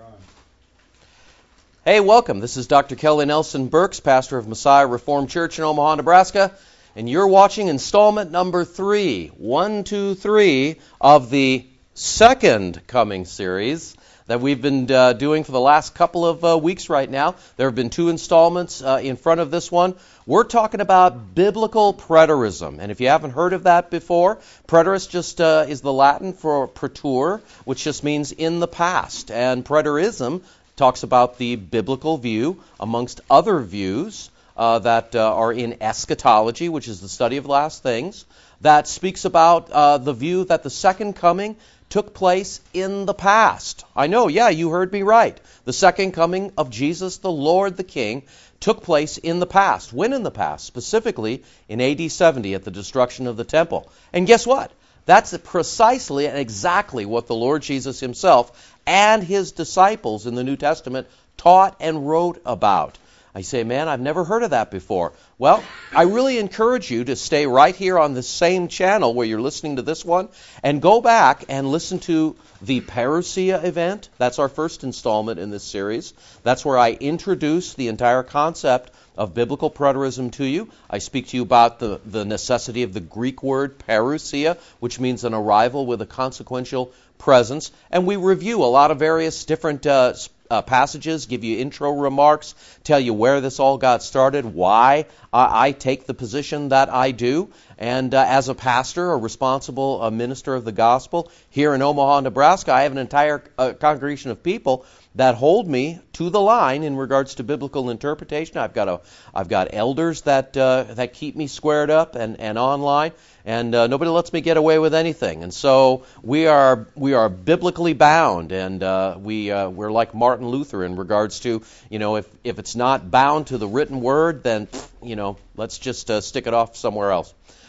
Hey, welcome. This is Dr. Kelly Nelson Burks, pastor of Messiah Reformed Church in Omaha, Nebraska, and you're watching installment number 3, 1, 2, 3 of the Second Coming series that we've been doing for the last couple of weeks right now. There have been 2 installments in front of this one. We're talking about biblical preterism, and if you haven't heard of that before, preterist just is the Latin for preter, which just means in the past, and preterism talks about the biblical view, amongst other views that are in eschatology, which is the study of last things, that speaks about the view that the second coming took place in the past. I know, yeah, you heard me right. The second coming of Jesus, the Lord, the King, took place in the past. When in the past? Specifically in AD 70 at the destruction of the temple. And guess what? That's precisely and exactly what the Lord Jesus himself and his disciples in the New Testament taught and wrote about. I say, man, I've never heard of that before. Well, I really encourage you to stay right here on the same channel where you're listening to this one and go back and listen to the Parousia event. That's our first installment in this series. That's where I introduce the entire concept of biblical preterism to you. I speak to you about the necessity of the Greek word parousia, which means an arrival with a consequential presence. And we review a lot of various different passages, give you intro remarks, tell you where this all got started, why I take the position that I do. And as a pastor, a responsible minister of the gospel here in Omaha, Nebraska, I have an entire congregation of people that hold me to the line in regards to biblical interpretation. I've got elders that keep me squared up and online, and nobody lets me get away with anything. And so we are biblically bound, and we're like Martin Luther in regards to, if it's not bound to the written word, then let's just stick it off somewhere else.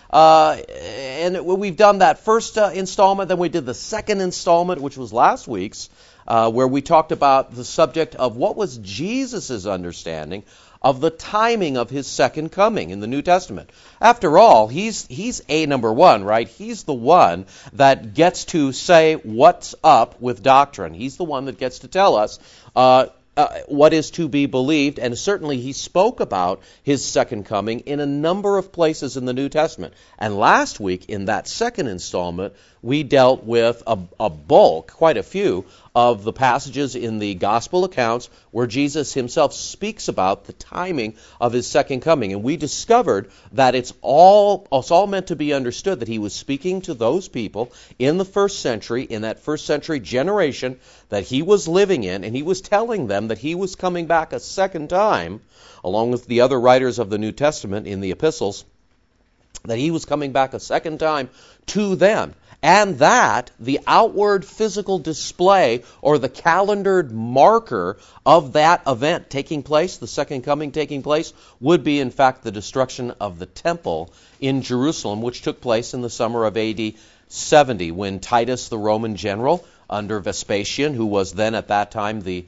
And we've done that first installment, then we did the second installment, which was last week's, where we talked about the subject of what was Jesus' understanding of the timing of his second coming in the New Testament. After all, he's A number one, right? He's the one that gets to say what's up with doctrine. He's the one that gets to tell us what is to be believed, and certainly he spoke about his second coming in a number of places in the New Testament. And last week, in that second installment, we dealt with a bulk, quite a few, of the passages in the gospel accounts where Jesus himself speaks about the timing of his second coming. And we discovered that it's all meant to be understood that he was speaking to those people in the first century, in that first century generation that he was living in, and he was telling them that he was coming back a second time, along with the other writers of the New Testament in the epistles, that he was coming back a second time to them. And that the outward physical display or the calendared marker of that event taking place, the second coming taking place, would be in fact the destruction of the temple in Jerusalem, which took place in the summer of AD 70 when Titus, the Roman general, under Vespasian, who was then at that time the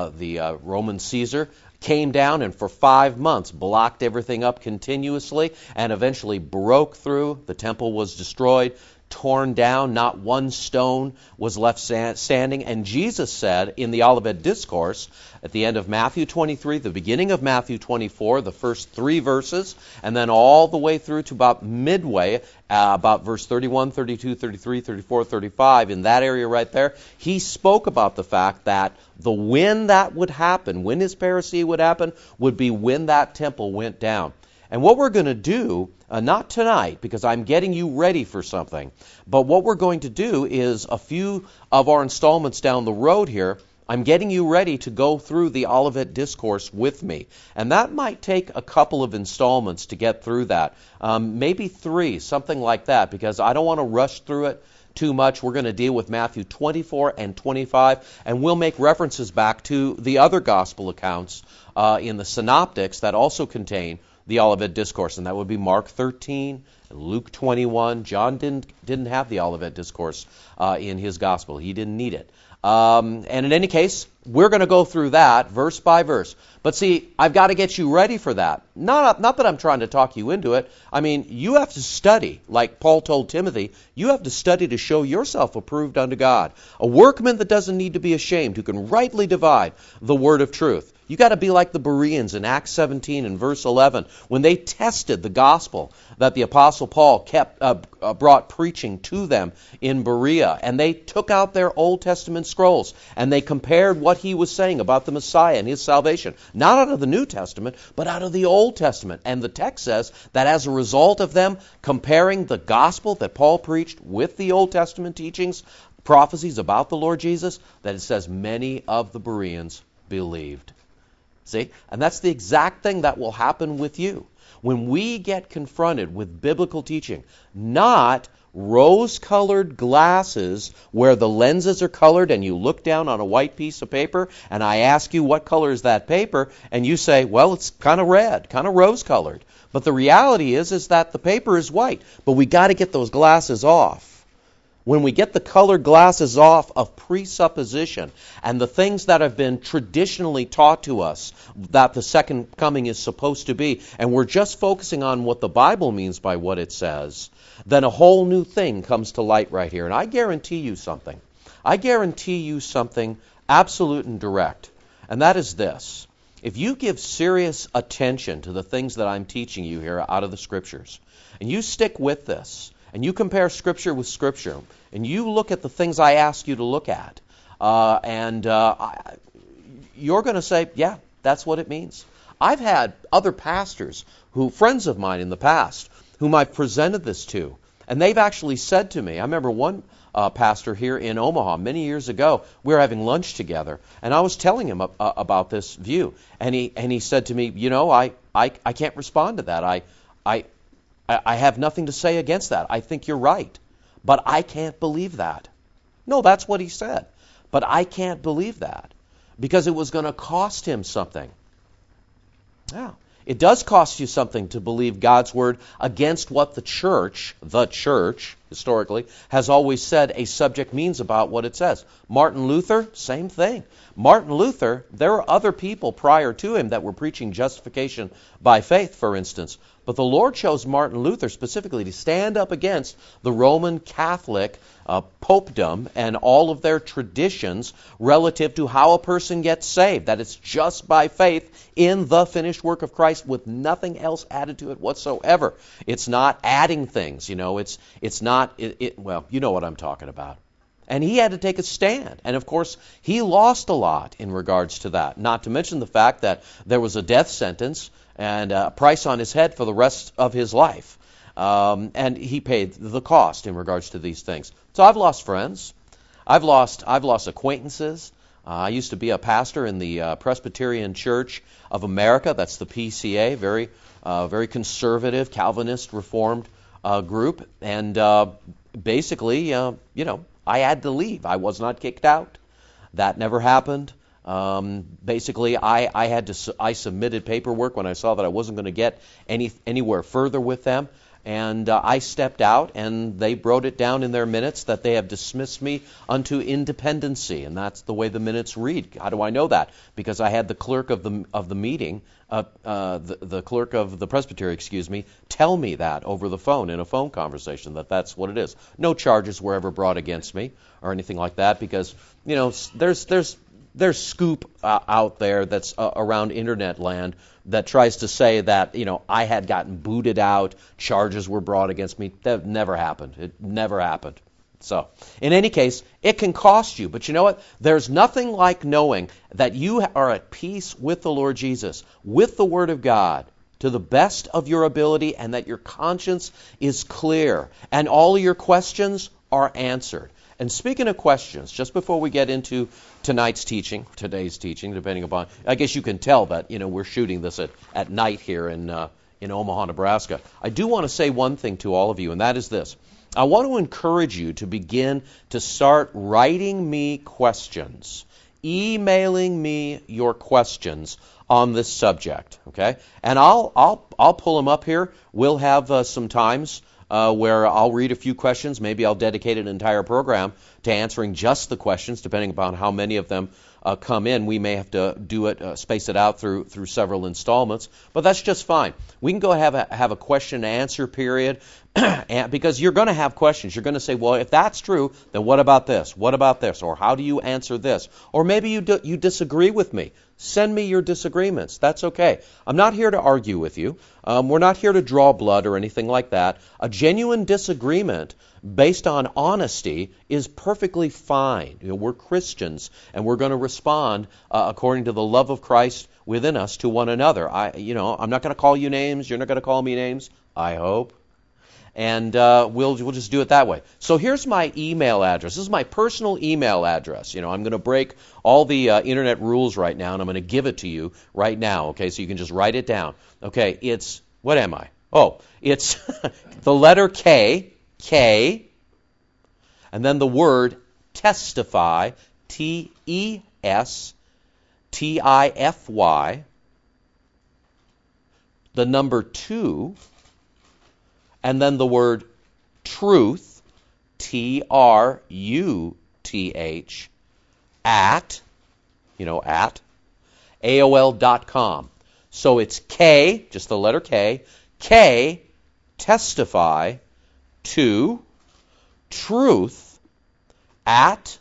Roman Caesar, came down and for 5 months blocked everything up continuously and eventually broke through. The temple was destroyed, torn down, not one stone was left standing. And Jesus said in the Olivet Discourse at the end of Matthew 23, the beginning of Matthew 24, the first 3 verses, and then all the way through to about midway, about verse 31, 32, 33, 34, 35, in that area right there, he spoke about the fact that when that would happen, when his parousia would happen, would be when that temple went down. And what we're going to do, not tonight, because I'm getting you ready for something, but what we're going to do is a few of our installments down the road here, I'm getting you ready to go through the Olivet Discourse with me. And that might take a couple of installments to get through that. Maybe 3, something like that, because I don't want to rush through it too much. We're going to deal with Matthew 24 and 25, and we'll make references back to the other gospel accounts in the synoptics that also contain the Olivet Discourse, and that would be Mark 13, Luke 21. John didn't have the Olivet Discourse in his gospel. He didn't need it. And in any case, we're going to go through that verse by verse. But see, I've got to get you ready for that. Not that I'm trying to talk you into it. I mean, you have to study, like Paul told Timothy. You have to study to show yourself approved unto God. A workman that doesn't need to be ashamed, who can rightly divide the word of truth. You got to be like the Bereans in Acts 17 and verse 11, when they tested the gospel that the Apostle Paul brought preaching to them in Berea, and they took out their Old Testament scrolls and they compared what he was saying about the Messiah and his salvation, not out of the New Testament, but out of the Old Testament. And the text says that as a result of them comparing the gospel that Paul preached with the Old Testament teachings, prophecies about the Lord Jesus, that it says many of the Bereans believed. See? And that's the exact thing that will happen with you. When we get confronted with biblical teaching, not rose-colored glasses where the lenses are colored and you look down on a white piece of paper and I ask you what color is that paper and you say, well, it's kind of red, kind of rose-colored. But the reality is that the paper is white, but we got to get those glasses off. When we get the colored glasses off of presupposition and the things that have been traditionally taught to us that the second coming is supposed to be, and we're just focusing on what the Bible means by what it says, then a whole new thing comes to light right here. And I guarantee you something. I guarantee you something absolute and direct. And that is this. If you give serious attention to the things that I'm teaching you here out of the Scriptures, and you stick with this, and you compare Scripture with Scripture, and you look at the things I ask you to look at, you're going to say, yeah, that's what it means. I've had other pastors, friends of mine in the past, whom I've presented this to, and they've actually said to me, I remember one pastor here in Omaha many years ago, we were having lunch together, and I was telling him about this view, and he said to me, you know, I can't respond to that. I have nothing to say against that. I think you're right. But I can't believe that. No, that's what he said. But I can't believe that because it was going to cost him something. Yeah. It does cost you something to believe God's Word against what the church, historically, has always said a subject means about what it says. Martin Luther, same thing. Martin Luther, there were other people prior to him that were preaching justification by faith, for instance. But the Lord chose Martin Luther specifically to stand up against the Roman Catholic popedom and all of their traditions relative to how a person gets saved, that it's just by faith in the finished work of Christ with nothing else added to it whatsoever. It's not adding things, you know, it's not, well, you know what I'm talking about. And he had to take a stand. And of course, he lost a lot in regards to that. Not to mention the fact that there was a death sentence and a price on his head for the rest of his life. And he paid the cost in regards to these things. So I've lost friends. I've lost acquaintances. I used to be a pastor in the Presbyterian Church of America. That's the PCA, very conservative, Calvinist, Reformed group. And basically, I had to leave. I was not kicked out. That never happened. Basically, I submitted paperwork when I saw that I wasn't going to get anywhere further with them, and I stepped out, and they wrote it down in their minutes that they have dismissed me unto independency, and that's the way the minutes read. How do I know that? Because I had the clerk of the meeting, the clerk of the presbytery, tell me that over the phone in a phone conversation that that's what it is. No charges were ever brought against me or anything like that because there's scoop out there that's around internet land that tries to say that, I had gotten booted out, charges were brought against me. That never happened. It never happened. So, in any case, it can cost you. But you know what? There's nothing like knowing that you are at peace with the Lord Jesus, with the Word of God, to the best of your ability, and that your conscience is clear, and all your questions are answered. And speaking of questions, just before we get into today's teaching, depending upon, I guess you can tell that, we're shooting this at night here in Omaha, Nebraska. I do want to say one thing to all of you, and that is this. I want to encourage you to begin to start writing me questions, emailing me your questions on this subject, okay? And I'll pull them up here. We'll have some times where I'll read a few questions. Maybe I'll dedicate an entire program to answering just the questions, depending upon how many of them come in. We may have to do it, space it out through several installments, but that's just fine. We can go have a question and answer period, because you're going to have questions. You're going to say, well, if that's true, then what about this? What about this? Or how do you answer this? Or maybe you disagree with me. Send me your disagreements. That's okay. I'm not here to argue with you. We're not here to draw blood or anything like that. A genuine disagreement based on honesty is perfectly fine. We're Christians, and we're going to respond according to the love of Christ within us to one another. I'm not going to call you names. You're not going to call me names, I hope. And we'll just do it that way. So here's my email address. This is my personal email address. I'm going to break all the internet rules right now, and I'm going to give it to you right now. Okay, so you can just write it down. Okay, it's, what am I? Oh, it's the letter K, and then the word testify, TESTIFY, the number 2, and then the word truth, TRUTH, at AOL.com. So it's K, just the letter K, testify to truth at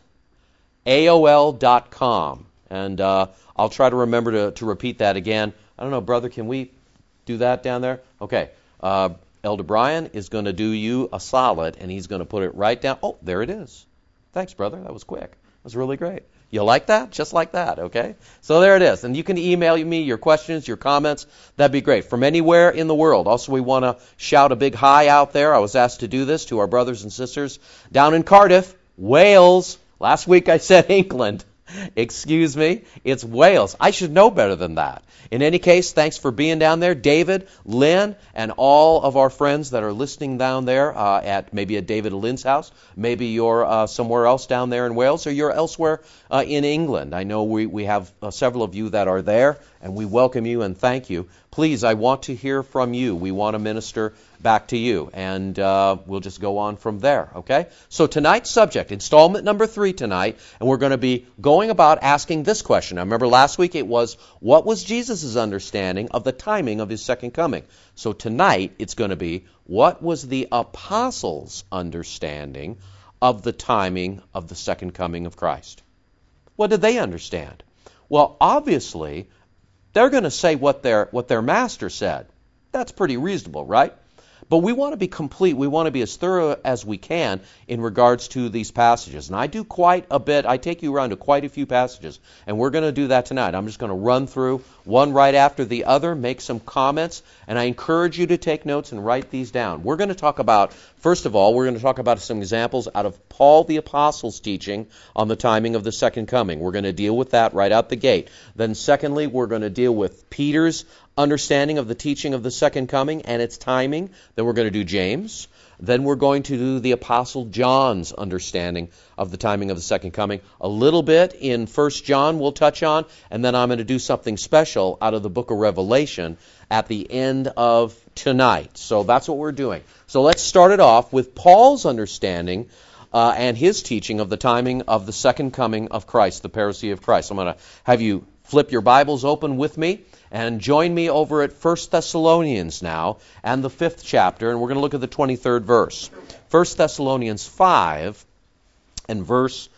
AOL.com. And I'll try to remember to repeat that again. I don't know, brother, can we do that down there? Okay. Elder Brian is going to do you a solid, and he's going to put it right down. Oh, there it is. Thanks, brother. That was quick. That was really great. You like that? Just like that, okay? So there it is. And you can email me your questions, your comments. That'd be great. From anywhere in the world. Also, we want to shout a big hi out there. I was asked to do this to our brothers and sisters down in Cardiff, Wales. Last week I said England. Excuse me. It's Wales. I should know better than that. In any case, thanks for being down there. David, Lynn, and all of our friends that are listening down there at David and Lynn's house. Maybe you're somewhere else down there in Wales, or you're elsewhere in England. I know we have several of you that are there, and we welcome you and thank you. Please, I want to hear from you. We want to minister back to you, and we'll just go on from there, okay? So tonight's subject, installment number 3 tonight, and we're going to be going about asking this question. I remember last week it was, what was Jesus' understanding of the timing of his second coming? So tonight it's going to be, what was the apostles' understanding of the timing of the second coming of Christ? What did they understand? Well, obviously, they're going to say what their master said. That's pretty reasonable, right? But we want to be complete. We want to be as thorough as we can in regards to these passages. And I do quite a bit. I take you around to quite a few passages. And we're going to do that tonight. I'm just going to run through one right after the other, make some comments. And I encourage you to take notes and write these down. We're going to talk about, first of all, we're going to talk about some examples out of Paul the Apostle's teaching on the timing of the second coming. We're going to deal with that right out the gate. Then secondly, we're going to deal with Peter's understanding of the teaching of the second coming and its timing. Then we're going to do James. Then we're going to do the Apostle John's understanding of the timing of the second coming. A little bit in 1 John we'll touch on, and then I'm going to do something special out of the book of Revelation at the end of tonight. So that's what we're doing. So let's start it off with Paul's understanding and his teaching of the timing of the second coming of Christ, the parousia of Christ. I'm going to have you flip your Bibles open with me and join me over at 1 Thessalonians now and the 5th chapter, and we're going to look at the 23rd verse. 1 Thessalonians 5 and verse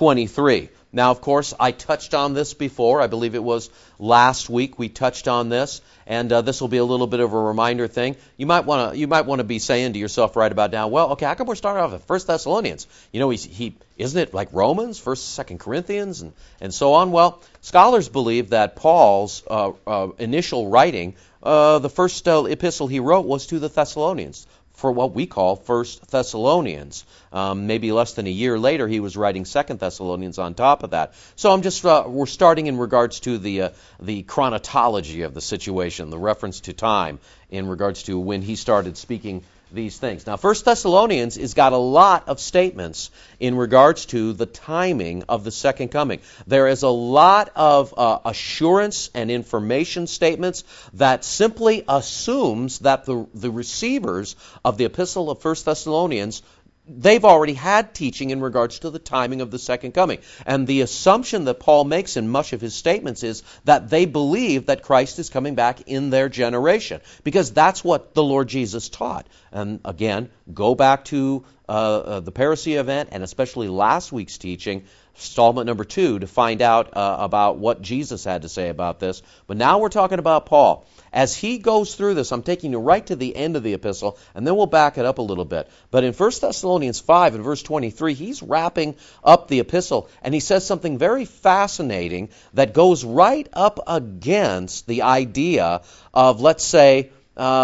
23. Now, of course, I touched on this before. I believe it was last week we touched on this, and this will be a little bit of a reminder thing. You might want to be saying to yourself right about now, well, okay, how come we're starting off at 1 Thessalonians? He isn't it like Romans, 1st, 2nd Corinthians, and so on? Well, scholars believe that Paul's initial writing, the first epistle he wrote was to the Thessalonians, for what we call 1 Thessalonians. Maybe less than a year later, he was writing 2 Thessalonians on top of that. So I'm just we're starting in regards to the chronotology of the situation, the reference to time in regards to when he started speaking these things. Now, 1 Thessalonians has got a lot of statements in regards to the timing of the second coming. There is a lot of assurance and information statements that simply assumes that the receivers of the epistle of 1 Thessalonians they've already had teaching in regards to the timing of the second coming. And the assumption that Paul makes in much of his statements is that they believe that Christ is coming back in their generation, because that's what the Lord Jesus taught. And again, go back to the parousia event, and especially last week's teaching, installment number 2, to find out about what Jesus had to say about this. But now we're talking about Paul. As he goes through this, I'm taking you right to the end of the epistle, and then we'll back it up a little bit. But in 1 Thessalonians 5 and verse 23, he's wrapping up the epistle, and he says something very fascinating that goes right up against the idea of, let's say,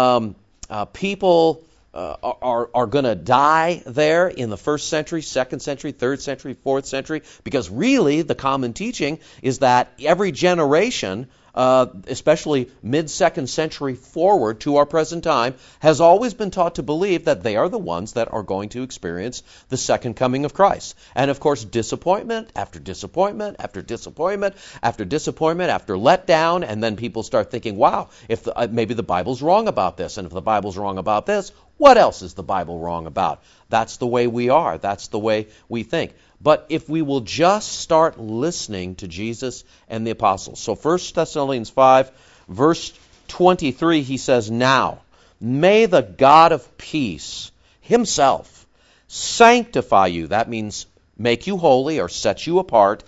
people are going to die there in the 1st century, 2nd century, 3rd century, 4th century, because really the common teaching is that every generation, especially mid-2nd century forward to our present time, has always been taught to believe that they are the ones that are going to experience the second coming of Christ. And of course, disappointment after disappointment after disappointment after disappointment after letdown, and then people start thinking, wow, if maybe the Bible's wrong about this, and if the Bible's wrong about this, what else is the Bible wrong about? That's the way we are. That's the way we think. But if we will just start listening to Jesus and the apostles. So 1 Thessalonians 5, verse 23, he says, "Now, may the God of peace himself sanctify you." That means make you holy or set you apart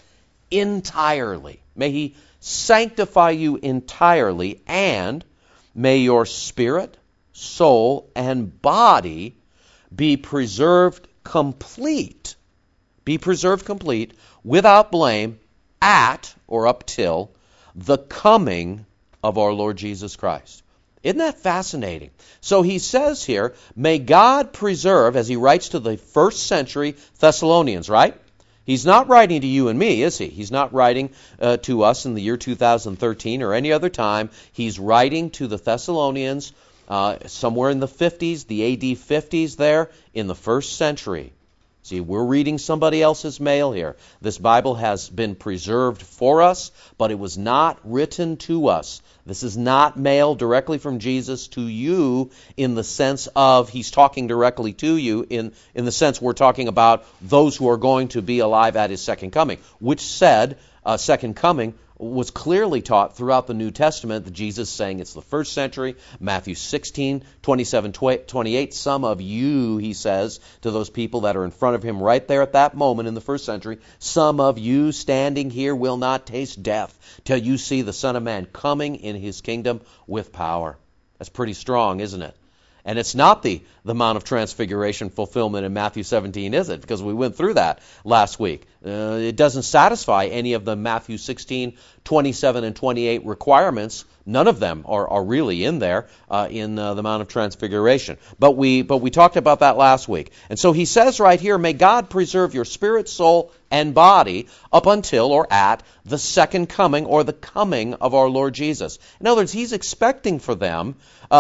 entirely. May he sanctify you entirely, and may your spirit, soul, and body be preserved complete. Be preserved complete, without blame, at, or up till, the coming of our Lord Jesus Christ. Isn't that fascinating? So he says here, may God preserve, as he writes to the 1st century Thessalonians, right? He's not writing to you and me, is he? He's not writing to us in the year 2013 or any other time. He's writing to the Thessalonians somewhere in the 50s, the AD 50s there, in the 1st century. See, we're reading somebody else's mail here. This Bible has been preserved for us, but it was not written to us. This is not mail directly from Jesus to you in the sense of he's talking directly to you, in the sense we're talking about those who are going to be alive at his second coming, which said second coming was clearly taught throughout the New Testament. That Jesus saying it's the 1st century. Matthew 16, 27, 28. Some of you, he says to those people that are in front of him right there at that moment in the 1st century, some of you standing here will not taste death till you see the Son of Man coming in his kingdom with power. That's pretty strong, isn't it? And it's not the Mount of Transfiguration fulfillment in Matthew 17, is it? Because we went through that last week. It doesn't satisfy any of the Matthew 16, 27, and 28 requirements. None of them are really in there in the Mount of Transfiguration. But we talked about that last week. And so he says right here, may God preserve your spirit, soul, and body up until or at the second coming or the coming of our Lord Jesus. In other words, he's expecting for them,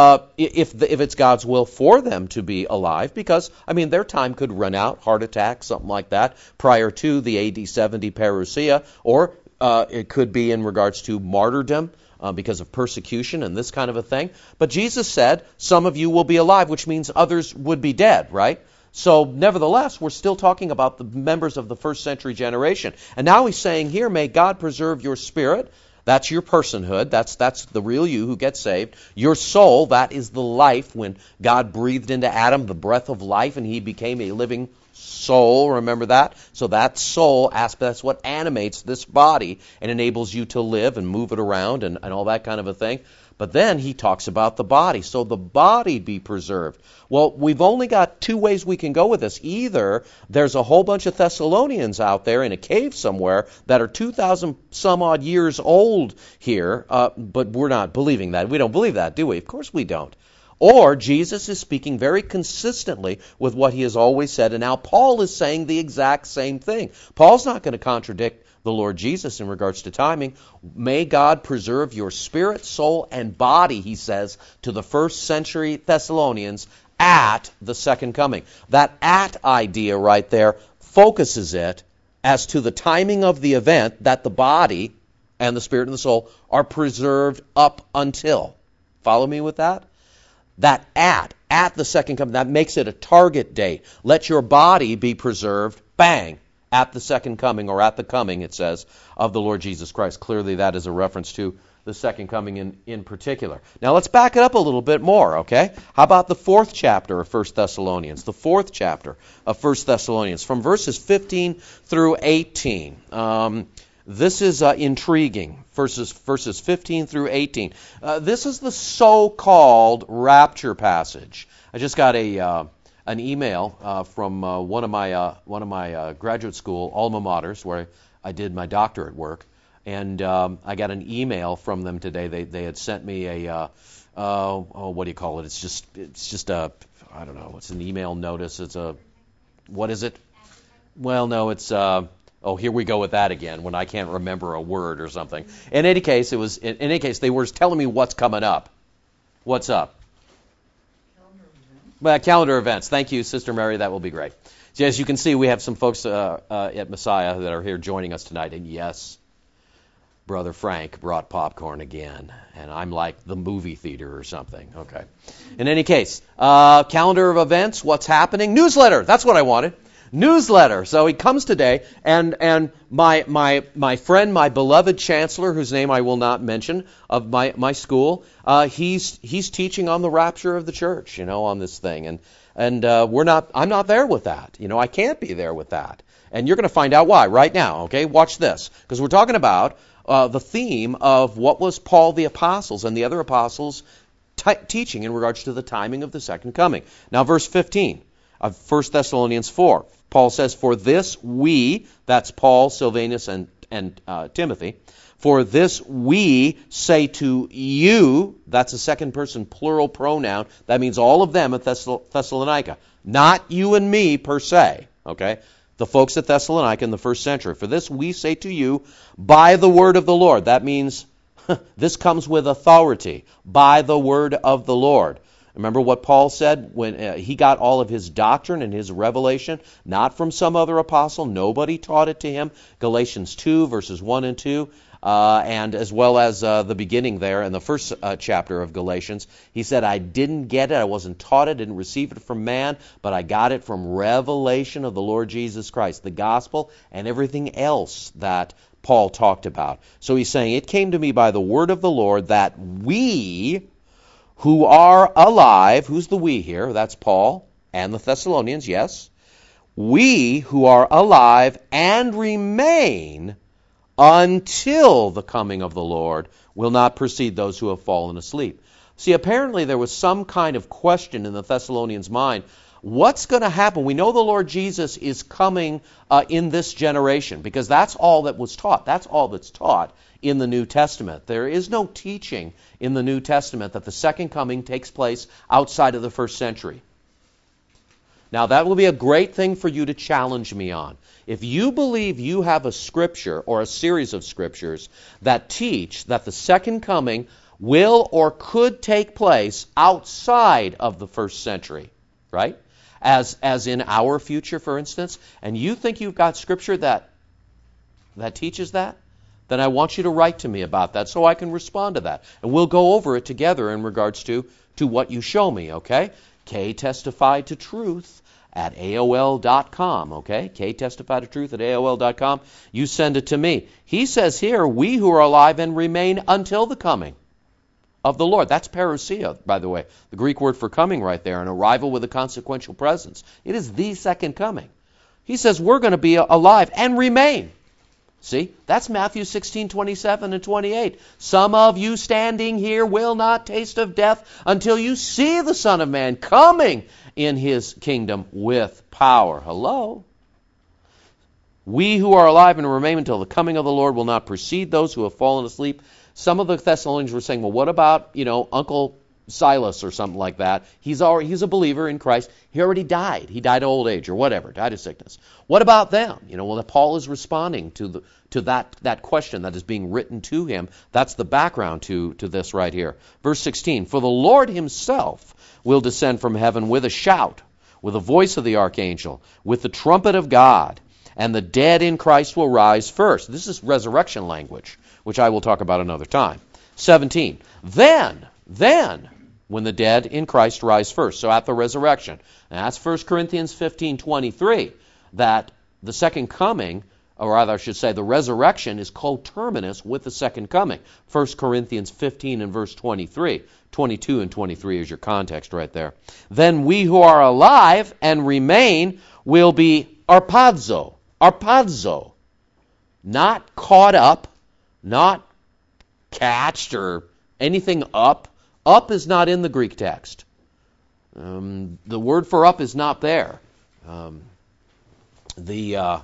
if it's God's will for them to be alive, because, their time could run out, heart attack, something like that, prior to the AD 70 parousia, or it could be in regards to martyrdom, because of persecution and this kind of a thing. But Jesus said, some of you will be alive, which means others would be dead, right? So nevertheless, we're still talking about the members of the 1st century generation. And now he's saying here, may God preserve your spirit. That's your personhood. That's the real you who gets saved. Your soul, that is the life when God breathed into Adam the breath of life and he became a living soul. Remember that? So that soul aspect, that's what animates this body and enables you to live and move it around and all that kind of a thing. But then he talks about the body. So the body be preserved. Well, we've only got 2 ways we can go with this. Either there's a whole bunch of Thessalonians out there in a cave somewhere that are 2,000 some odd years old here, but we're not believing that. We don't believe that, do we? Of course we don't. Or Jesus is speaking very consistently with what he has always said, and now Paul is saying the exact same thing. Paul's not going to contradict the Lord Jesus in regards to timing. May God preserve your spirit, soul, and body, he says to the 1st century Thessalonians, at the second coming. That at idea right there focuses it as to the timing of the event that the body and the spirit and the soul are preserved up until. Follow me with that? That at the second coming, that makes it a target date. Let your body be preserved, bang, at the second coming, or at the coming, it says, of the Lord Jesus Christ. Clearly that is a reference to the second coming in particular. Now let's back it up a little bit more, okay? How about the 4th chapter of 1 Thessalonians? The 4th chapter of 1 Thessalonians, from verses 15 through 18. This is intriguing, verses 15 through 18. This is the so-called rapture passage. I just got an email from one of my graduate school alma maters where I did my doctorate work, and I got an email from them today. They had sent me a what do you call it? It's just a, I don't know. It's an email notice. It's a, what is it? Well, no, it's oh, here we go with that again when I can't remember a word or something. In any case, they were telling me what's coming up. What's up? Calendar events. Thank you, Sister Mary. That will be great. So as you can see, we have some folks at Messiah that are here joining us tonight. And yes, Brother Frank brought popcorn again. And I'm like the movie theater or something. Okay. In any case, calendar of events, what's happening. Newsletter. That's what I wanted. Newsletter. So he comes today, and my friend, my beloved chancellor, whose name I will not mention, of my school, he's teaching on the rapture of the church, on this thing, and I'm not there with that, I can't be there with that, and you're going to find out why right now. Okay, watch this, because we're talking about the theme of what was Paul the apostles and the other apostles teaching in regards to the timing of the second coming. Now, verse 15 of 1 Thessalonians 4. Paul says, "For this we," that's Paul, Silvanus, and Timothy, "for this we say to you," that's a second person plural pronoun. That means all of them at Thessalonica. Not you and me per se, okay? The folks at Thessalonica in the first century. "For this we say to you by the word of the Lord." That means this comes with authority. By the word of the Lord. Remember what Paul said when he got all of his doctrine and his revelation, not from some other apostle. Nobody taught it to him. Galatians 2, verses 1 and 2, and as well as the beginning there in the first chapter of Galatians. He said, "I didn't get it. I wasn't taught it. Didn't receive it from man, but I got it from revelation of the Lord Jesus Christ," the gospel and everything else that Paul talked about. So he's saying, "It came to me by the word of the Lord that we who are alive," who's the we here? That's Paul and the Thessalonians, yes. "We who are alive and remain until the coming of the Lord will not precede those who have fallen asleep." See, apparently there was some kind of question in the Thessalonians' mind. What's going to happen? We know the Lord Jesus is coming in this generation, because that's all that was taught. That's all that's taught in the New Testament. There is no teaching in the New Testament that the second coming takes place outside of the first century. Now, that will be a great thing for you to challenge me on. If you believe you have a scripture or a series of scriptures that teach that the second coming will or could take place outside of the first century, right? As in our future, for instance, and you think you've got scripture that teaches that, then I want you to write to me about that so I can respond to that. And we'll go over it together in regards to what you show me, okay? ktestifytotruth at AOL.com, okay? ktestifytotruth at AOL.com. You send it to me. He says here, "We who are alive and remain until the coming of the Lord." That's parousia, by the way. The Greek word for coming right there, an arrival with a consequential presence. It is the second coming. He says we're going to be alive and remain. See, that's Matthew 16:27 and 28. "Some of you standing here will not taste of death until you see the Son of Man coming in his kingdom with power." Hello? "We who are alive and remain until the coming of the Lord will not precede those who have fallen asleep." Some of the Thessalonians were saying, well, what about, Uncle Silas or something like that? He's a believer in Christ. He already died. He died of old age or whatever, died of sickness. What about them? Paul is responding to that question that is being written to him. That's the background to this right here. Verse 16, "For the Lord himself will descend from heaven with a shout, with the voice of the archangel, with the trumpet of God, and the dead in Christ will rise first." This is resurrection language, which I will talk about another time. 17, Then when the dead in Christ rise first. So at the resurrection. And that's 1 Corinthians 15:23, that the second coming, or rather I should say the resurrection, is coterminous with the second coming. 1 Corinthians 15 and verse 23. 22 and 23 is your context right there. Then we who are alive and remain will be arpazo. Arpazo. Not caught up, not catched or anything up. Up is not in the Greek text. The word for up is not there. There's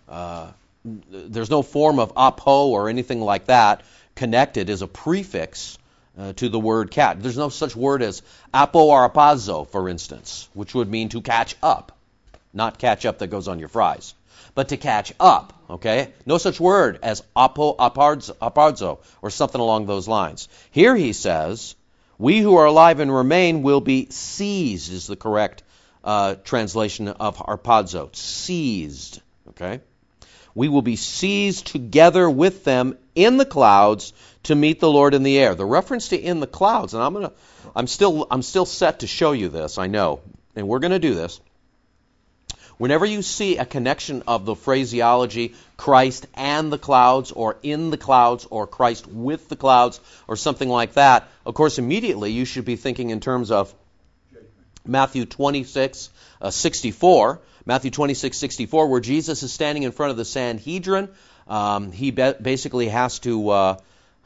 no form of apo or anything like that connected as a prefix to the word catch. There's no such word as apo or apazo, for instance, which would mean to catch up. Not catch up that goes on your fries, but to catch up, okay? No such word as apo, aparzo, or something along those lines. Here he says, we who are alive and remain will be seized, is the correct translation of arpazo. Seized, okay? We will be seized together with them in the clouds to meet the Lord in the air. The reference to in the clouds, and I'm still set to show you this, I know, and we're going to do this. Whenever you see a connection of the phraseology Christ and the clouds, or in the clouds, or Christ with the clouds, or something like that, of course, immediately you should be thinking in terms of Matthew 26:64. Matthew 26:64, where Jesus is standing in front of the Sanhedrin. He basically has to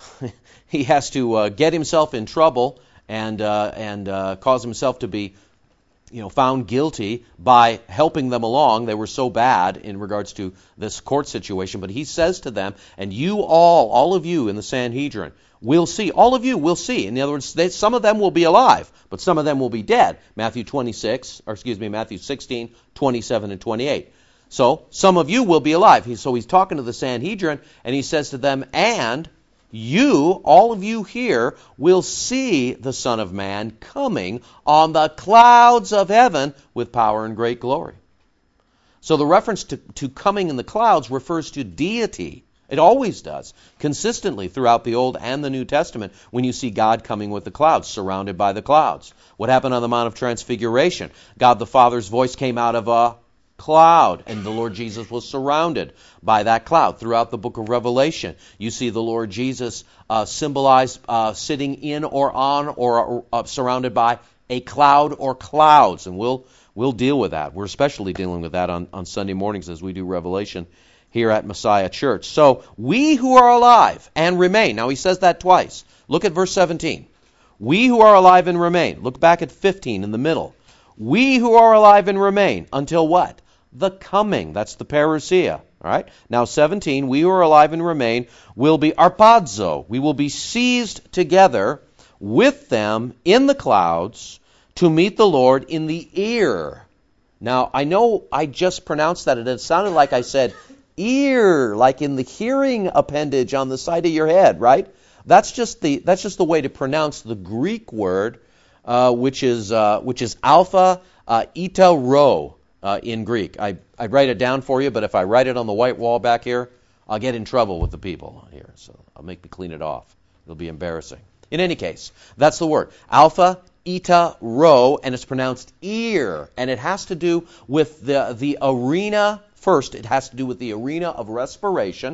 get himself in trouble and cause himself to be found guilty by helping them along. They were so bad in regards to this court situation. But he says to them, and you all of you in the Sanhedrin will see. All of you will see. In other words, some of them will be alive, but some of them will be dead. Matthew 16, 27, and 28. So some of you will be alive. So he's talking to the Sanhedrin, and he says to them, and you, all of you here, will see the Son of Man coming on the clouds of heaven with power and great glory. So the reference to coming in the clouds refers to deity. It always does, consistently throughout the Old and the New Testament, when you see God coming with the clouds, surrounded by the clouds. What happened on the Mount of Transfiguration? God the Father's voice came out of a cloud, and the Lord Jesus was surrounded by that cloud. Throughout the book of Revelation, you see the Lord Jesus symbolized sitting in or on or surrounded by a cloud or clouds, and we'll deal with that. We're especially dealing with that on Sunday mornings as we do Revelation here at Messiah Church. So, we who are alive and remain. Now he says that twice. Look at verse 17. We who are alive and remain. Look back at 15 in the middle. We who are alive and remain until what? The coming. That's the parousia. All right. Now 17, we who are alive and remain will be arpazo. We will be seized together with them in the clouds to meet the Lord in the ear. Now I know I just pronounced that, and it sounded like I said ear, like in the hearing appendage on the side of your head, right? That's just the way to pronounce the Greek word, which is alpha eta rho in Greek. I write it down for you, but if I write it on the white wall back here, I'll get in trouble with the people here. So I'll make me clean it off. It'll be embarrassing. In any case, that's the word. Alpha eta rho, and it's pronounced ear, and it has to do with the arena. First, it has to do with the arena of respiration,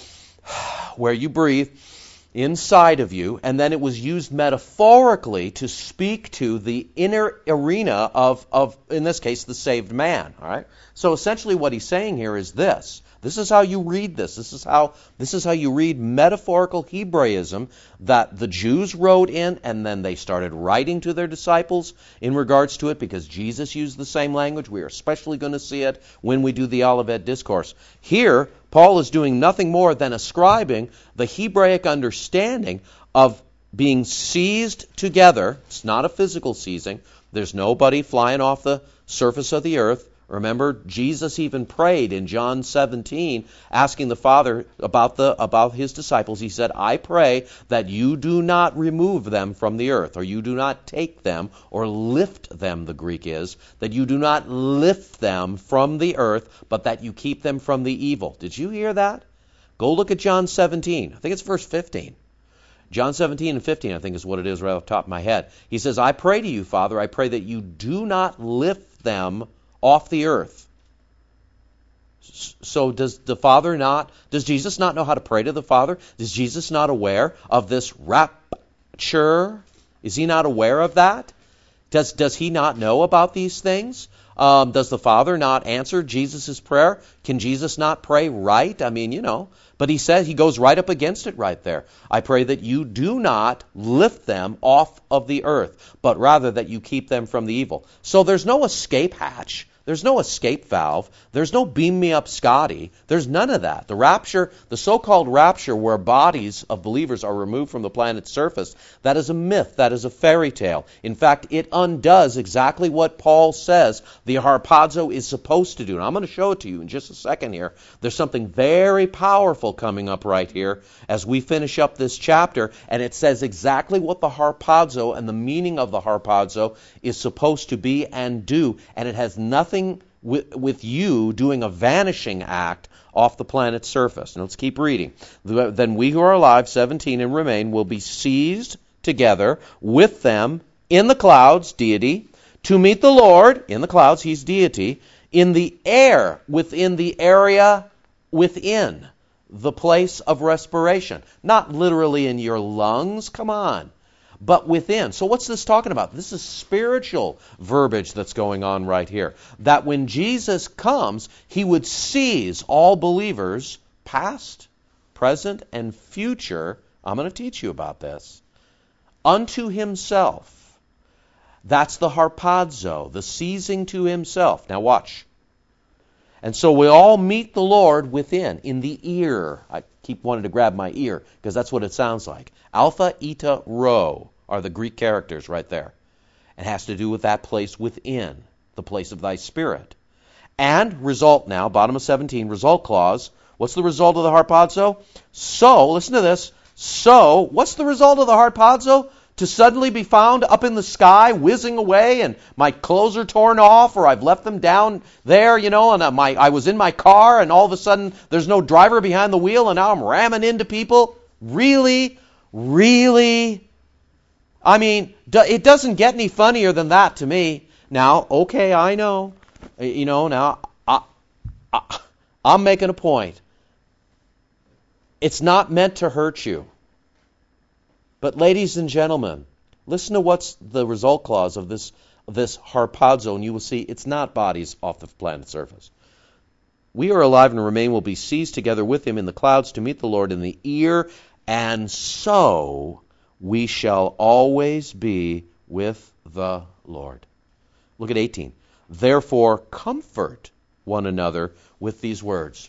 where you breathe inside of you, and then it was used metaphorically to speak to the inner arena of in this case, the saved man. All right. So essentially, what he's saying here is this. This is how you read this. This is how you read metaphorical Hebraism that the Jews wrote in, and then they started writing to their disciples in regards to it, because Jesus used the same language. We are especially going to see it when we do the Olivet Discourse. Here, Paul is doing nothing more than ascribing the Hebraic understanding of being seized together. It's not a physical seizing. There's nobody flying off the surface of the earth. Remember, Jesus even prayed in John 17, asking the Father about his disciples. He said, I pray that you do not remove them from the earth, or you do not take them, or lift them, the Greek is, that you do not lift them from the earth, but that you keep them from the evil. Did you hear that? Go look at John 17. I think it's verse 15. John 17 and 15, I think is what it is right off the top of my head. He says, I pray to you, Father, I pray that you do not lift them off the earth. So does Jesus not know how to pray to the Father? Is Jesus not aware of this rapture? Is he not aware of that? Does he not know about these things? Does the Father not answer Jesus' prayer? Can Jesus not pray right? I mean, but he says, he goes right up against it right there. I pray that you do not lift them off of the earth, but rather that you keep them from the evil. So there's no escape hatch. There's no escape valve. There's no beam me up Scotty. There's none of that. The rapture, the so-called rapture where bodies of believers are removed from the planet's surface, that is a myth. That is a fairy tale. In fact, it undoes exactly what Paul says the harpazo is supposed to do. And I'm going to show it to you in just a second here. There's something very powerful coming up right here as we finish up this chapter, and it says exactly what the harpazo and the meaning of the harpazo is supposed to be and do, and it has nothing with you doing a vanishing act off the planet's surface. Now let's keep reading. Then we who are alive, 17, and remain will be seized together with them in the clouds, deity, to meet the Lord, in the clouds, he's deity, in the air, within the area within the place of respiration. Not literally in your lungs, come on, but within. So what's this talking about? This is spiritual verbiage that's going on right here. That when Jesus comes, he would seize all believers, past, present, and future. I'm going to teach you about this. Unto himself. That's the harpazo, the seizing to himself. Now watch. And so we all meet the Lord within, in the ear. I keep wanting to grab my ear because that's what it sounds like. Alpha, eta, rho are the Greek characters right there. It has to do with that place within, the place of thy spirit. And result now, bottom of 17, result clause. What's the result of the harpazo? So, listen to this. So, what's the result of the harpazo? To suddenly be found up in the sky, whizzing away, and my clothes are torn off, or I've left them down there, and I was in my car, and all of a sudden there's no driver behind the wheel, and now I'm ramming into people? Really? Really? I mean, it doesn't get any funnier than that to me. Now, okay, I know. Now, I'm making a point. It's not meant to hurt you. But ladies and gentlemen, listen to what's the result clause of this harpazo, and you will see it's not bodies off the planet's surface. We are alive and remain will be seized together with him in the clouds to meet the Lord in the ear, and so we shall always be with the Lord. Look at 18. Therefore, comfort one another with these words.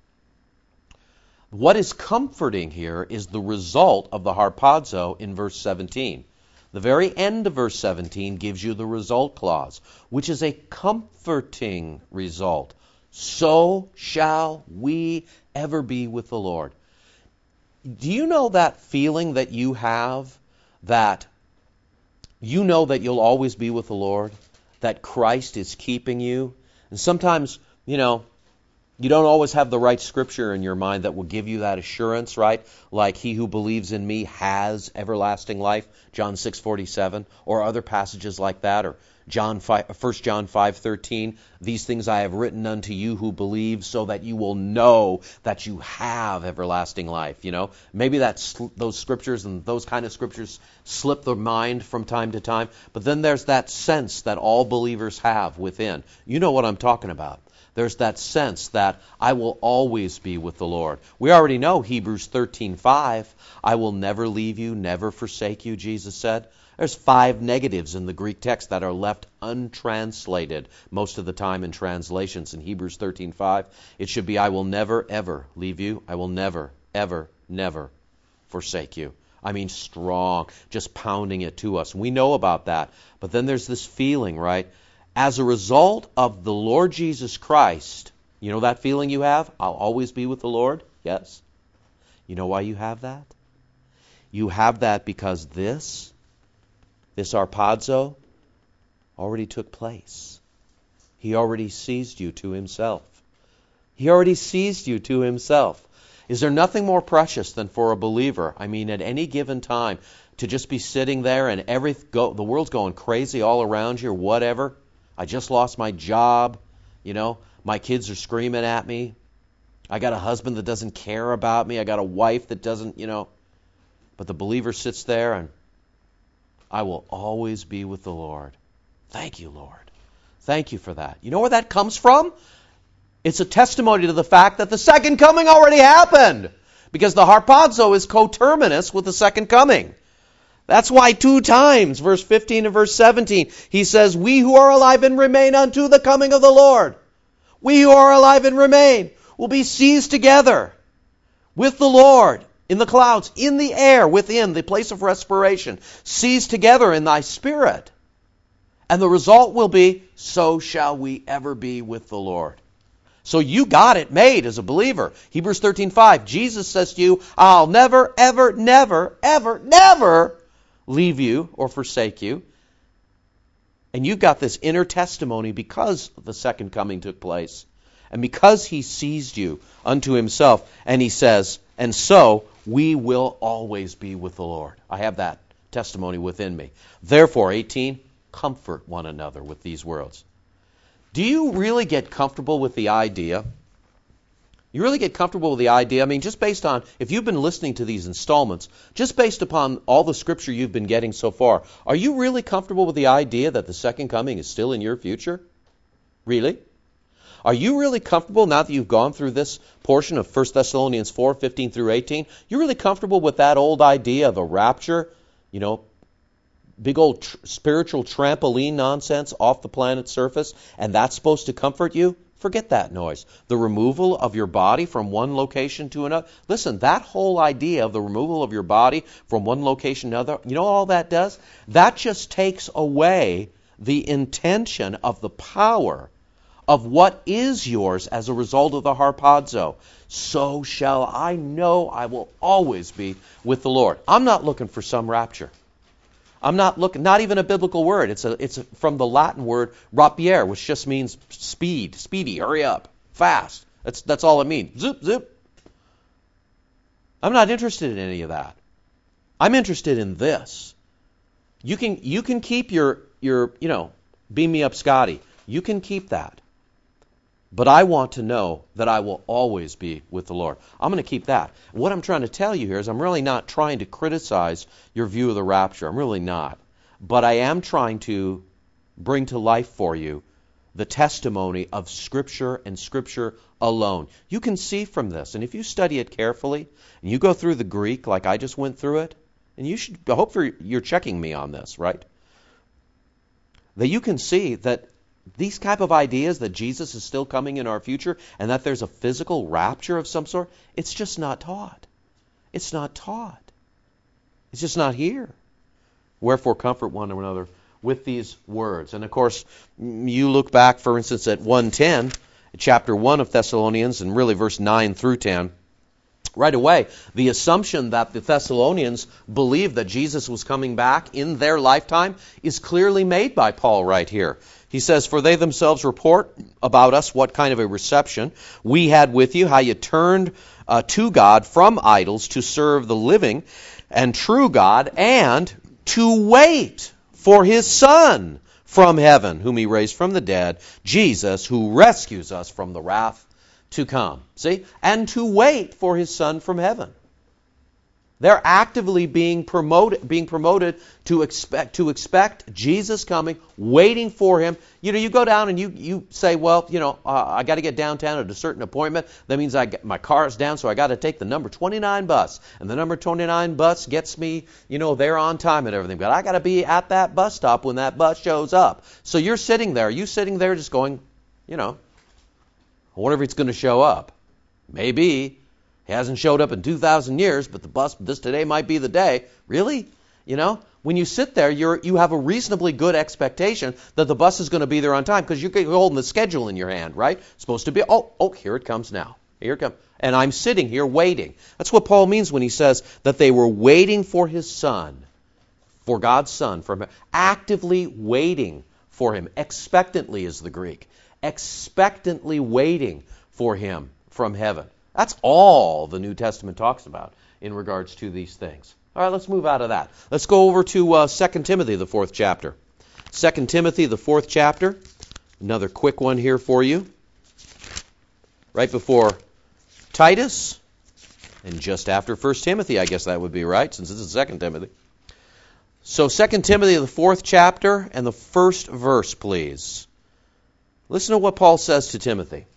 What is comforting here is the result of the harpazo in verse 17. The very end of verse 17 gives you the result clause, which is a comforting result. So shall we ever be with the Lord. Do you know that feeling that you have, that you know that you'll always be with the Lord, that Christ is keeping you? And sometimes, you don't always have the right scripture in your mind that will give you that assurance, right? Like, he who believes in me has everlasting life, John 6:47, or other passages like that, or 1 John 5:13. These things I have written unto you who believe, so that you will know that you have everlasting life. Maybe those scriptures and those kind of scriptures slip their mind from time to time. But then there's that sense that all believers have within. You know what I'm talking about. There's that sense that I will always be with the Lord. We already know Hebrews 13:5. I will never leave you, never forsake you, Jesus said. There's 5 negatives in the Greek text that are left untranslated most of the time in translations. In Hebrews 13:5, it should be, I will never, ever leave you. I will never, ever, never forsake you. I mean, strong, just pounding it to us. We know about that. But then there's this feeling, right? As a result of the Lord Jesus Christ, you know that feeling you have? I'll always be with the Lord? Yes. You know why you have that? You have that because this harpazo already took place. He already seized you to himself. He already seized you to himself. Is there nothing more precious than for a believer, I mean, at any given time, to just be sitting there and the world's going crazy all around you or whatever? I just lost my job, my kids are screaming at me. I got a husband that doesn't care about me. I got a wife that doesn't, But the believer sits there and I will always be with the Lord. Thank you, Lord. Thank you for that. You know where that comes from? It's a testimony to the fact that the second coming already happened. Because the harpazo is coterminous with the second coming. That's why 2 times, verse 15 and verse 17, he says, we who are alive and remain unto the coming of the Lord. We who are alive and remain will be seized together with the Lord in the clouds, in the air, within the place of respiration, seized together in thy spirit. And the result will be, so shall we ever be with the Lord. So you got it made as a believer. Hebrews 13:5, Jesus says to you, I'll never, ever, never, ever, never leave you or forsake you. And you've got this inner testimony because the second coming took place. And because he seized you unto himself. And he says, and so we will always be with the Lord. I have that testimony within me. Therefore, 18, comfort one another with these words. Do you really get comfortable with the idea? You really get comfortable with the idea? I mean, just based on, if you've been listening to these installments, just based upon all the scripture you've been getting so far, are you really comfortable with the idea that the second coming is still in your future? Really? Are you really comfortable, now that you've gone through this portion of 1 Thessalonians 4, 15 through 18, you're really comfortable with that old idea of a rapture, big old spiritual trampoline nonsense off the planet's surface, and that's supposed to comfort you? Forget that noise. The removal of your body from one location to another. Listen, that whole idea of the removal of your body from one location to another, you know what all that does? That just takes away the intention of the power of what is yours as a result of the harpazo. So shall I know I will always be with the Lord. I'm not looking for some rapture. I'm not looking, not even a biblical word. It's from the Latin word rapiere, which just means speed, speedy, hurry up, fast. That's all it means. Zoop, zoop. I'm not interested in any of that. I'm interested in this. You can keep your beam me up, Scotty. You can keep that. But I want to know that I will always be with the Lord. I'm going to keep that. What I'm trying to tell you here is I'm really not trying to criticize your view of the rapture. I'm really not. But I am trying to bring to life for you the testimony of Scripture and Scripture alone. You can see from this, and if you study it carefully, and you go through the Greek like I just went through it, and you should, hopefully you're checking me on this, right? That you can see that these type of ideas that Jesus is still coming in our future and that there's a physical rapture of some sort, it's just not taught. It's not taught. It's just not here. Wherefore comfort one another with these words. And of course, you look back, for instance, at 1:10, chapter 1 of Thessalonians, and really verse 9 through 10. Right away, the assumption that the Thessalonians believed that Jesus was coming back in their lifetime is clearly made by Paul right here. He says, for they themselves report about us what kind of a reception we had with you, how you turned to God from idols to serve the living and true God, and to wait for His Son from heaven, whom He raised from the dead, Jesus, who rescues us from the wrath to come. See? And to wait for His Son from heaven. They're actively being promoted to expect Jesus coming, waiting for Him. You go down and you say, well, I got to get downtown at a certain appointment. That means my car is down, so I got to take the number 29 bus. And the number 29 bus gets me, there on time and everything. But I got to be at that bus stop when that bus shows up. So you're sitting there. You sitting there just going, I wonder if it's going to show up. Maybe. He hasn't showed up in 2,000 years, but the bus, this today might be the day. Really? When you sit there, you have a reasonably good expectation that the bus is going to be there on time because you're holding the schedule in your hand, right? It's supposed to be, here it comes now. Here it comes. And I'm sitting here waiting. That's what Paul means when he says that they were waiting for His Son, for God's Son, actively waiting for Him. Expectantly is the Greek. Expectantly waiting for Him from heaven. That's all the New Testament talks about in regards to these things. All right, let's move out of that. Let's go over to 2 Timothy, the 4th chapter. 2 Timothy, the 4th chapter. Another quick one here for you. Right before Titus, and just after 1 Timothy, I guess that would be right, since this is 2 Timothy. So 2 Timothy, the 4th chapter, and the first verse, please. Listen to what Paul says to Timothy.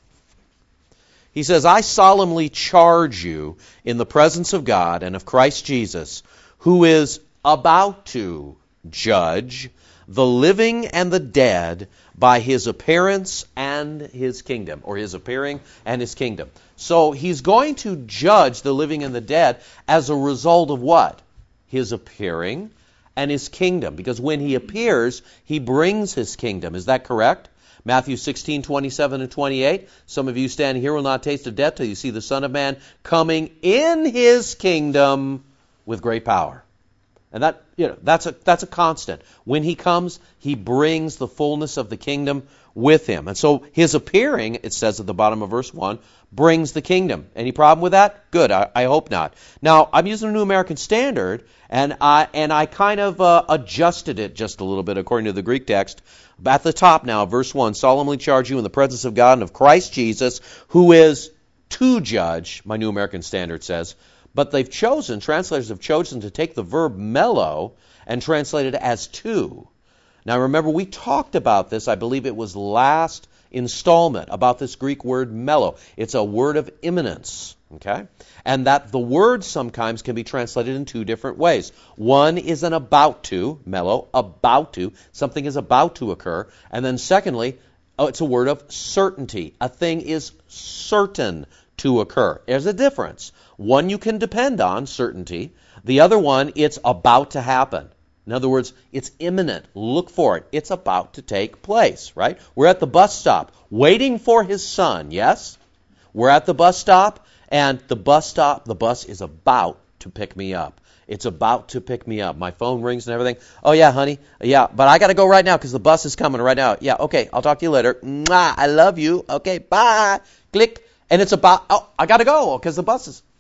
He says, I solemnly charge you in the presence of God and of Christ Jesus, who is about to judge the living and the dead by his appearance and his kingdom, or his appearing and his kingdom. So he's going to judge the living and the dead as a result of what? His appearing and his kingdom. Because when he appears, he brings his kingdom. Is that correct? Matthew 16:27 and 28. Some of you standing here will not taste of death till you see the Son of Man coming in his kingdom with great power. And that's a constant. When he comes, he brings the fullness of the kingdom with him. And so his appearing, it says at the bottom of verse 1, brings the kingdom. Any problem with that? Good. I hope not. Now, I'm using the New American Standard, and I kind of adjusted it just a little bit according to the Greek text. At the top now, verse 1, solemnly charge you in the presence of God and of Christ Jesus, who is to judge, my New American Standard says. But translators have chosen to take the verb mello and translate it as to. Now remember, we talked about this, I believe it was last installment, about this Greek word mello. It's a word of imminence, okay? And that the word sometimes can be translated in two different ways. One is an about to, mello, about to, something is about to occur. And then secondly, it's a word of certainty. A thing is certain to occur. There's a difference. One you can depend on, certainty. The other one, it's about to happen. In other words, it's imminent. Look for it. It's about to take place, right? We're at the bus stop waiting for his son, yes? We're at the bus stop, and the bus is about to pick me up. It's about to pick me up. My phone rings and everything. Oh, yeah, honey. Yeah, but I got to go right now because the bus is coming right now. Yeah, okay, I'll talk to you later. Mwah, I love you. Okay, bye. Click. And it's about, I got to go because the bus is.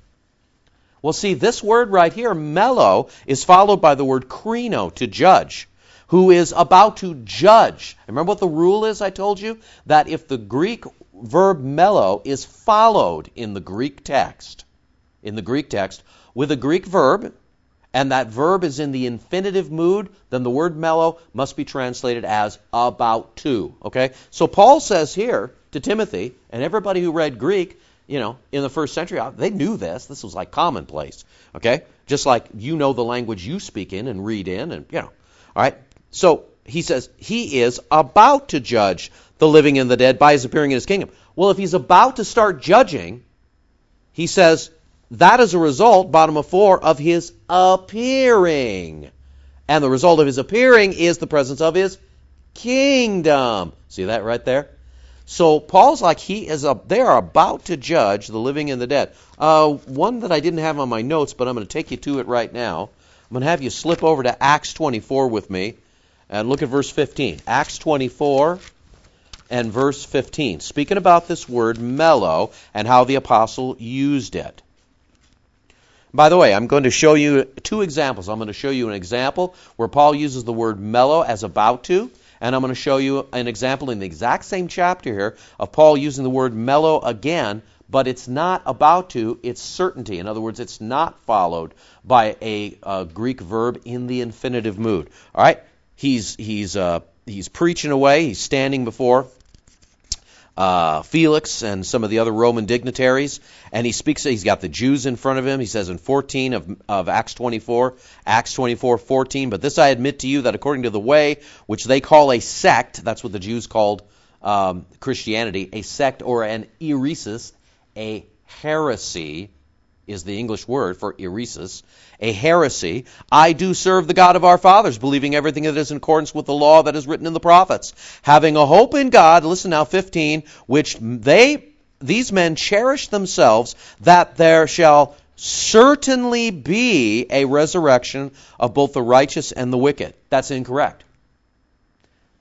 Well, see, this word right here, mello, is followed by the word krino, to judge, who is about to judge. Remember what the rule is I told you? That if the Greek verb mello is followed in the Greek text with a Greek verb, and that verb is in the infinitive mood, then the word mello must be translated as about to. Okay? So Paul says here to Timothy, and everybody who read Greek, in the first century, they knew this. This was like commonplace. Okay? Just like you know the language you speak in and read in, and All right? So he says he is about to judge the living and the dead by his appearing in his kingdom. Well, if he's about to start judging, he says that is a result, bottom of 4, of his appearing. And the result of his appearing is the presence of his kingdom. See that right there? So Paul's like they are about to judge the living and the dead. One that I didn't have on my notes, but I'm going to take you to it right now. I'm going to have you slip over to Acts 24 with me and look at verse 15. Acts 24 and verse 15. Speaking about this word mello and how the apostle used it. By the way, I'm going to show you two examples. I'm going to show you an example where Paul uses the word mello as about to. And I'm going to show you an example in the exact same chapter here of Paul using the word mello again, but it's not about to, it's certainty. In other words, it's not followed by a Greek verb in the infinitive mood. All right? He's preaching away. He's standing before Felix and some of the other Roman dignitaries, and he speaks. He's got the Jews in front of him. He says in 14 of Acts 24:14, but this I admit to you, that according to the way which they call a sect, that's what the Jews called Christianity, a sect or an eresis, a heresy is the English word for eresis, a heresy. I do serve the God of our fathers, believing everything that is in accordance with the law that is written in the prophets, having a hope in God, listen now, 15, which these men cherish themselves, that there shall certainly be a resurrection of both the righteous and the wicked. That's incorrect.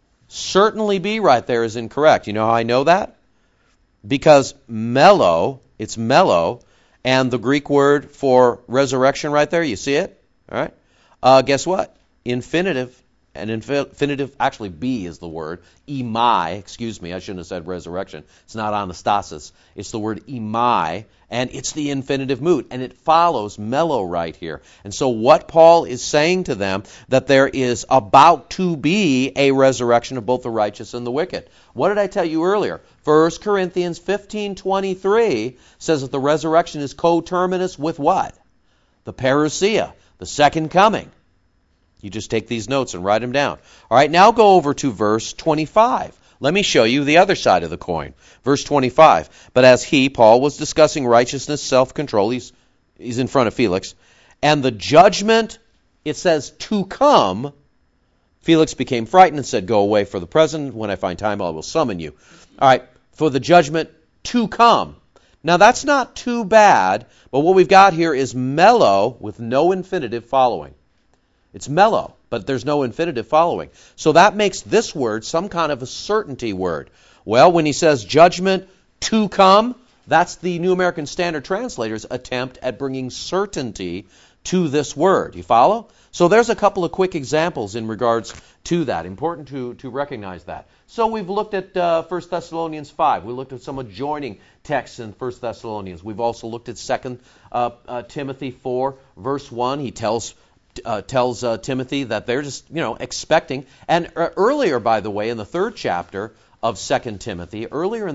Certainly be right there is incorrect. You know how I know that? Because mello It's melo. And the Greek word for resurrection right there, you see it? All right. Guess what? Infinitive. And infinitive, actually be is the word. Emai, excuse me, I shouldn't have said resurrection. It's not anastasis. It's the word emai, and it's the infinitive mood. And it follows melo right here. And so what Paul is saying to them, that there is about to be a resurrection of both the righteous and the wicked. What did I tell you earlier? 1 Corinthians 15:23 says that the resurrection is coterminous with what? The parousia, the second coming. You just take these notes and write them down. All right, now go over to verse 25. Let me show you the other side of the coin. Verse 25. But as he, Paul, was discussing righteousness, self-control, he's in front of Felix, and the judgment, it says, to come, Felix became frightened and said, go away for the present. When I find time, I will summon you. All right, for the judgment to come. Now, that's not too bad, but what we've got here is melo with no infinitive following. It's melo, but there's no infinitive following. So that makes this word some kind of a certainty word. Well, when he says judgment to come, that's the New American Standard Translator's attempt at bringing certainty to this word. You follow? So there's a couple of quick examples in regards to that. Important to recognize that. So we've looked at 1 Thessalonians 5. We looked at some adjoining texts in 1 Thessalonians. We've also looked at 2 Timothy 4, verse 1. He tells Timothy that they're just, expecting. And earlier, by the way, in the third chapter of 2 Timothy,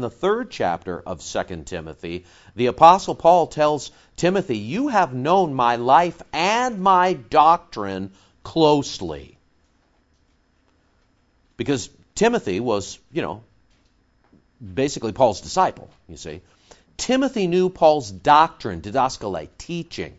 the Apostle Paul tells Timothy, you have known my life and my doctrine closely. Because Timothy was, basically Paul's disciple, you see. Timothy knew Paul's doctrine, didaskale, teaching.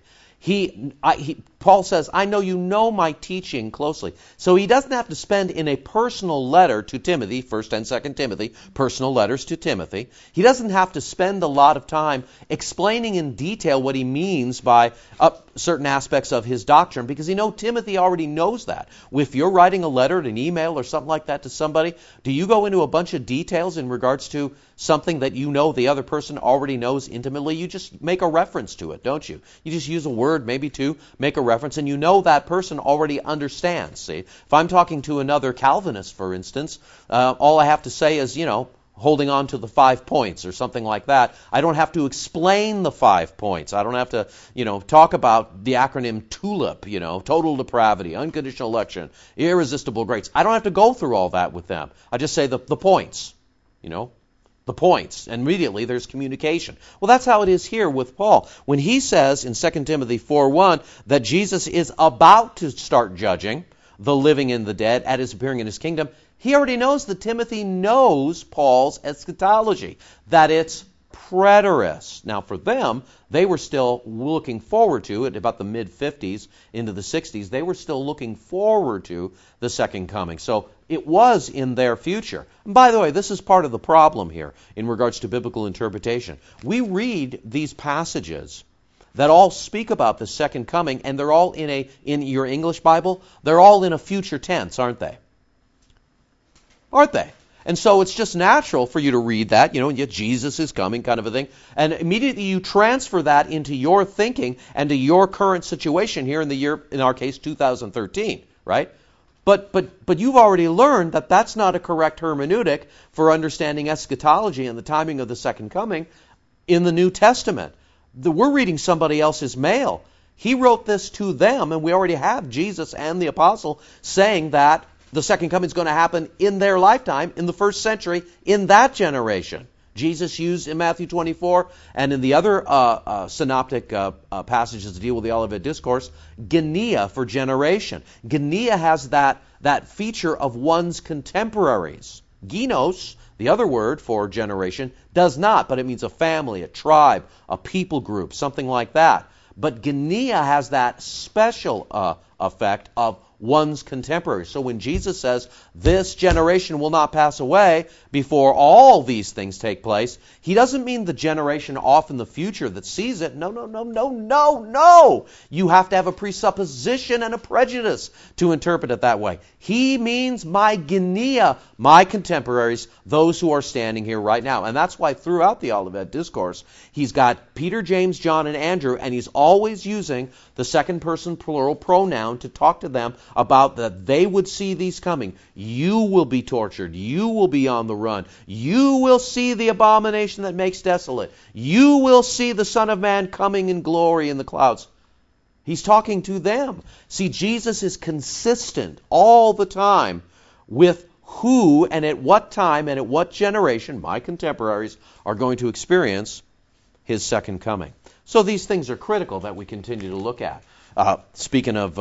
Paul says, I know you know my teaching closely. So he doesn't have to spend in a personal letter to Timothy, 1 and 2 Timothy, personal letters to Timothy. He doesn't have to spend a lot of time explaining in detail what he means by certain aspects of his doctrine, because Timothy already knows that. If you're writing a letter, an email, or something like that to somebody, do you go into a bunch of details in regards to something that the other person already knows intimately? You just make a reference to it, don't you? You just use a word, maybe two, make a reference, and that person already understands. See, if I'm talking to another Calvinist, for instance, all I have to say is, holding on to the 5 points or something like that. I don't have to explain the 5 points. I don't have to, talk about the acronym TULIP, total depravity, unconditional election, irresistible grace. I don't have to go through all that with them. I just say the points, the points, and immediately there's communication. Well, that's how it is here with Paul. When he says in 2 Timothy 4:1 that Jesus is about to start judging the living and the dead at his appearing in his kingdom, he already knows that Timothy knows Paul's eschatology, that it's preterist. Now, for them, they were still looking forward to, at about the mid-50s into the 60s, they were still looking forward to the second coming. So it was in their future. And by the way, this is part of the problem here in regards to biblical interpretation. We read these passages that all speak about the second coming, and they're all in your English Bible, they're all in a future tense, aren't they? Aren't they? And so it's just natural for you to read that, and yet Jesus is coming kind of a thing. And immediately you transfer that into your thinking and to your current situation here in the year, in our case, 2013, right? But you've already learned that that's not a correct hermeneutic for understanding eschatology and the timing of the second coming in the New Testament. We're reading somebody else's mail. He wrote this to them, and we already have Jesus and the apostle saying that the second coming is going to happen in their lifetime, in the first century, in that generation. Jesus used in Matthew 24 and in the other synoptic passages that deal with the Olivet Discourse, genea for generation. Genea has that feature of one's contemporaries. Genos, the other word for generation, does not, but it means a family, a tribe, a people group, something like that. But genea has that special effect of one's contemporaries. So when Jesus says, this generation will not pass away before all these things take place, he doesn't mean the generation off in the future that sees it. No. You have to have a presupposition and a prejudice to interpret it that way. He means my Genea, my contemporaries, those who are standing here right now. And that's why throughout the Olivet Discourse, he's got Peter, James, John, and Andrew, and he's always using the second person plural pronoun to talk to them about that they would see these coming. You will be tortured. You will be on the run. You will see the abomination that makes desolate. You will see the Son of Man coming in glory in the clouds. He's talking to them. See, Jesus is consistent all the time with who and at what time and at what generation my contemporaries are going to experience his second coming. So these things are critical that we continue to look at. Speaking of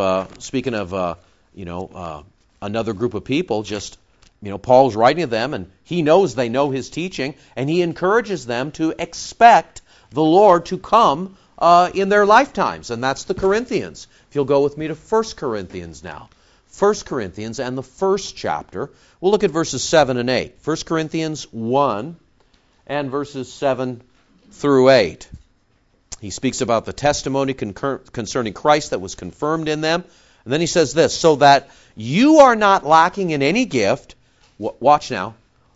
another group of people, Paul's writing to them, and he knows they know his teaching, and he encourages them to expect the Lord to come in their lifetimes, and that's the Corinthians. If you'll go with me to 1 Corinthians now. 1 Corinthians and the first chapter. We'll look at verses 7 and 8. 1 Corinthians 1 and verses 7 through 8. He speaks about the testimony concerning Christ that was confirmed in them. And then he says this, so that you are not lacking in any gift, watch now,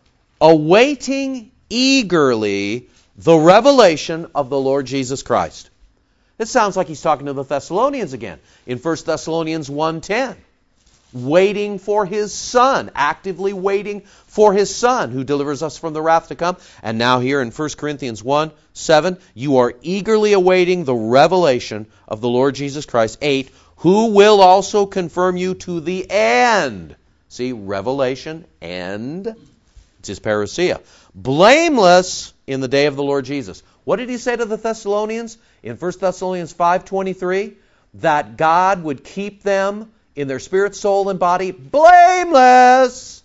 awaiting eagerly the revelation of the Lord Jesus Christ. It sounds like he's talking to the Thessalonians again. In 1 Thessalonians 1:10, waiting for his Son, actively waiting for his Son who delivers us from the wrath to come. And now here in 1 Corinthians 1:7, you are eagerly awaiting the revelation of the Lord Jesus Christ. 8, who will also confirm you to the end. See, revelation, end. It's his parousia. Blameless in the day of the Lord Jesus. What did he say to the Thessalonians in 1 Thessalonians 5:23? That God would keep them in their spirit, soul, and body blameless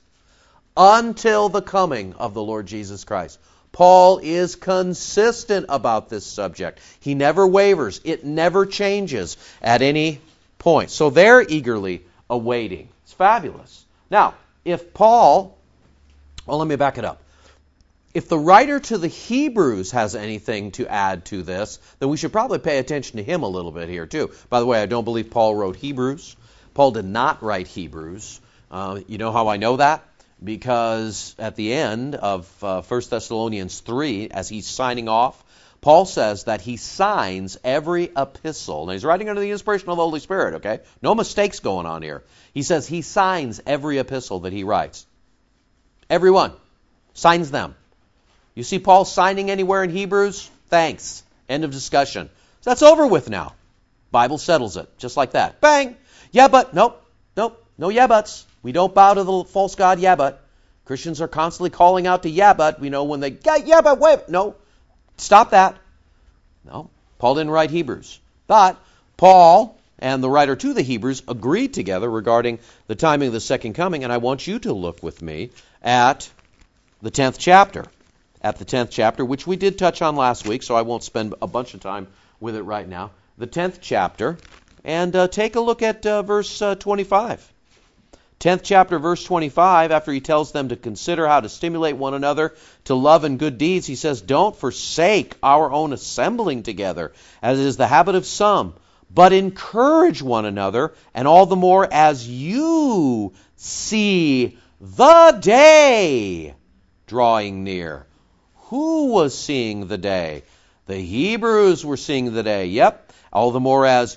until the coming of the Lord Jesus Christ. Paul is consistent about this subject. He never wavers. It never changes at any point. So they're eagerly awaiting. It's fabulous. Now, if Paul, let me back it up. If the writer to the Hebrews has anything to add to this, then we should probably pay attention to him a little bit here too. By the way, I don't believe Paul wrote Hebrews. Paul did not write Hebrews. You know how I know that? Because at the end of 1 Thessalonians 3, as he's signing off, Paul says that he signs every epistle. Now, he's writing under the inspiration of the Holy Spirit, okay? No mistakes going on here. He says he signs every epistle that he writes. Every one. Signs them. You see Paul signing anywhere in Hebrews? Thanks. End of discussion. So that's over with now. Bible settles it. Just like that. Bang! Yeah, but, nope, no yeah buts. We don't bow to the false god yeah but. Christians are constantly calling out to yeah but, when they, yeah but, wait, no, stop that. No, Paul didn't write Hebrews. But Paul and the writer to the Hebrews agreed together regarding the timing of the second coming, and I want you to look with me at the 10th chapter. At the 10th chapter, which we did touch on last week, so I won't spend a bunch of time with it right now. The 10th chapter. And take a look at verse 25. 10th chapter, verse 25, after he tells them to consider how to stimulate one another to love and good deeds, he says, don't forsake our own assembling together, as is the habit of some, but encourage one another, and all the more as you see the day drawing near. Who was seeing the day? The Hebrews were seeing the day. Yep. All the more as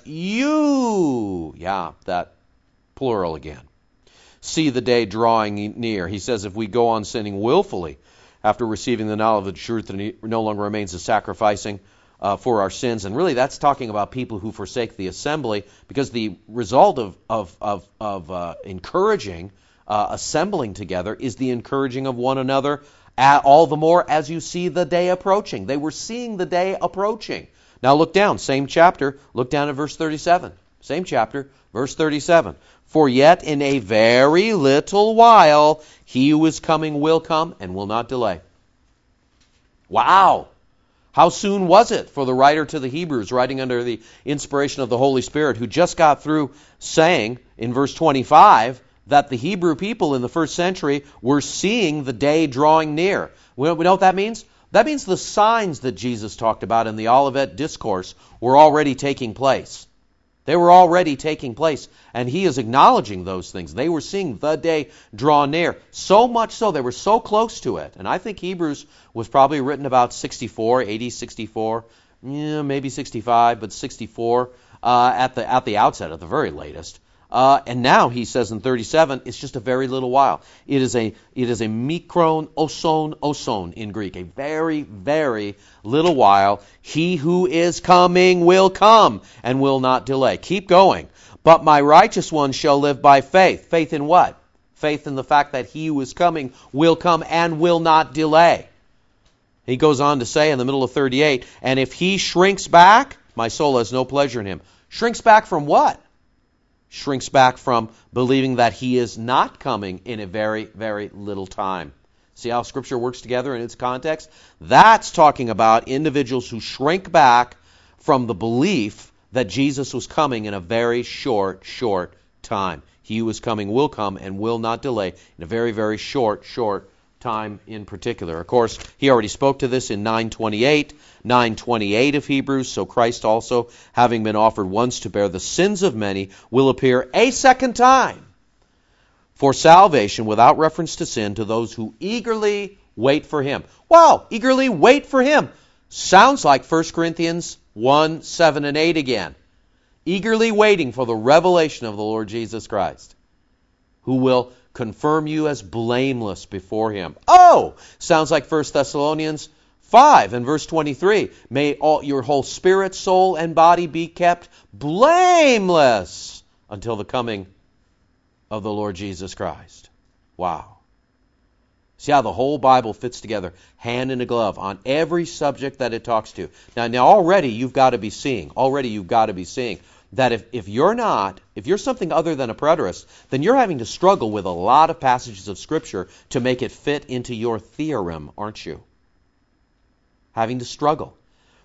you, that plural again, see the day drawing near. He says if we go on sinning willfully after receiving the knowledge of the truth, then it no longer remains a sacrificing for our sins. And really that's talking about people who forsake the assembly, because the result of encouraging, assembling together is the encouraging of one another, all the more as you see the day approaching. They were seeing the day approaching. Now look down, same chapter, look down at verse 37. Same chapter, verse 37. For yet in a very little while he who is coming will come and will not delay. Wow! How soon was it for the writer to the Hebrews, writing under the inspiration of the Holy Spirit, who just got through saying in verse 25 that the Hebrew people in the first century were seeing the day drawing near? We know what that means? That means the signs that Jesus talked about in the Olivet Discourse were already taking place. They were already taking place, and he is acknowledging those things. They were seeing the day draw near. So much so, they were so close to it. And I think Hebrews was probably written about 64, 80, 64, maybe 65, but 64 at the outset, at the very latest. And now he says in 37, it's just a very little while. It is a mikron oson in Greek, a very, very little while. He who is coming will come and will not delay. Keep going. But my righteous one shall live by faith. Faith in what? Faith in the fact that he who is coming will come and will not delay. He goes on to say in the middle of 38, and if he shrinks back, my soul has no pleasure in him. Shrinks back from what? Shrinks back from believing that he is not coming in a very, very little time. See how Scripture works together in its context? That's talking about individuals who shrink back from the belief that Jesus was coming in a very short time. He who is coming will come and will not delay in a very, very short time in particular. Of course, he already spoke to this in 9:28 of Hebrews. So Christ also, having been offered once to bear the sins of many, will appear a second time for salvation without reference to sin to those who eagerly wait for him. Wow, eagerly wait for him. Sounds like 1 Corinthians 1, 7 and 8 again. Eagerly waiting for the revelation of the Lord Jesus Christ, who will confirm you as blameless before him. Oh, sounds like 1 Thessalonians 5 and verse 23. May all your whole spirit, soul, and body be kept blameless until the coming of the Lord Jesus Christ. Wow. See how the whole Bible fits together, hand in a glove, on every subject that it talks to. Now already you've got to be seeing that if you're something other than a preterist, then you're having to struggle with a lot of passages of Scripture to make it fit into your theorem, aren't you? Having to struggle.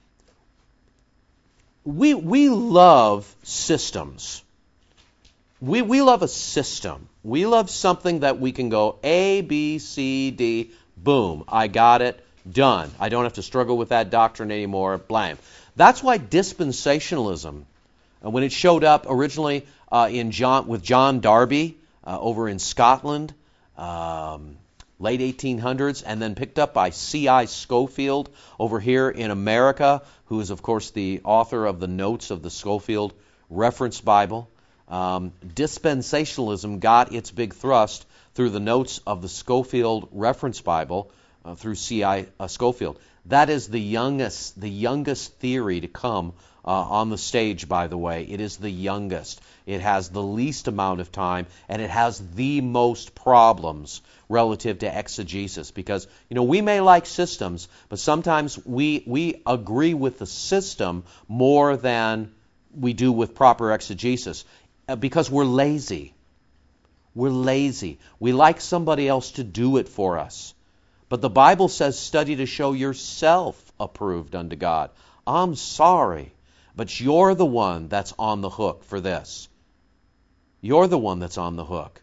We love systems. We love a system. We love something that we can go A, B, C, D, boom, I got it, done. I don't have to struggle with that doctrine anymore, blam. That's why dispensationalism, when it showed up originally with John Darby over in Scotland, late 1800s, and then picked up by C.I. Scofield over here in America, who is, of course, the author of the notes of the Scofield Reference Bible. Dispensationalism got its big thrust through the notes of the Scofield Reference Bible through C.I. Scofield. That is the youngest theory to come on the stage, by the way. It is the youngest. It has the least amount of time, and it has the most problems relative to exegesis. Because, we may like systems, but sometimes we agree with the system more than we do with proper exegesis. Because we're lazy. We're lazy. We like somebody else to do it for us. But the Bible says, study to show yourself approved unto God. I'm sorry, but you're the one that's on the hook for this. You're the one that's on the hook.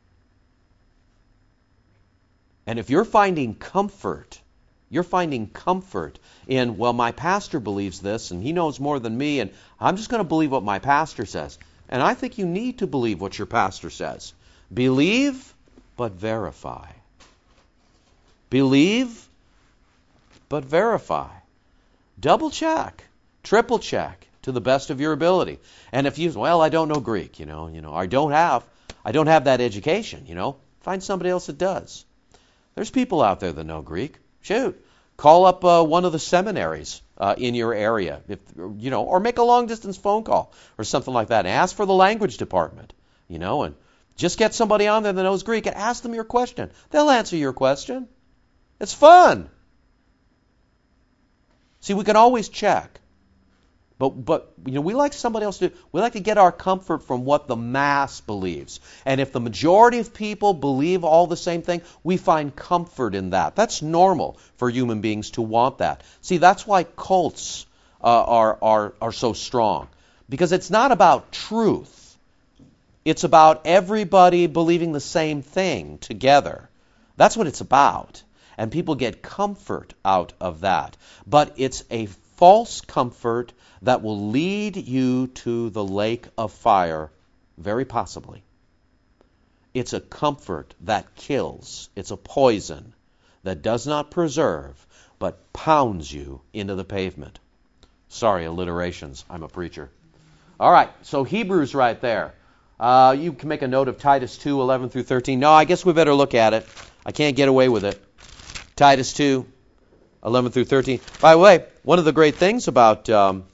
And if you're finding comfort in, well, my pastor believes this, and he knows more than me, and I'm just going to believe what my pastor says. And I think you need to believe what your pastor says. Believe, but verify. Believe, but verify. Double check, triple check to the best of your ability. And if I don't know Greek, I don't have that education, find somebody else that does. There's people out there that know Greek. Shoot, call up one of the seminaries in your area, or make a long distance phone call or something like that. And ask for the language department, and just get somebody on there that knows Greek and ask them your question. They'll answer your question. It's fun. See, we can always check. But we like somebody else we like to get our comfort from what the mass believes. And if the majority of people believe all the same thing, we find comfort in that. That's normal for human beings to want that. See, that's why cults are so strong. Because it's not about truth. It's about everybody believing the same thing together. That's what it's about. And people get comfort out of that. But it's a false comfort that will lead you to the lake of fire, very possibly. It's a comfort that kills. It's a poison that does not preserve, but pounds you into the pavement. Sorry, alliterations. I'm a preacher. All right, so Hebrews right there. You can make a note of Titus 2, 11 through 13. No, I guess we better look at it. I can't get away with it. Titus 2, 11 through 13. By the way, one of the great things about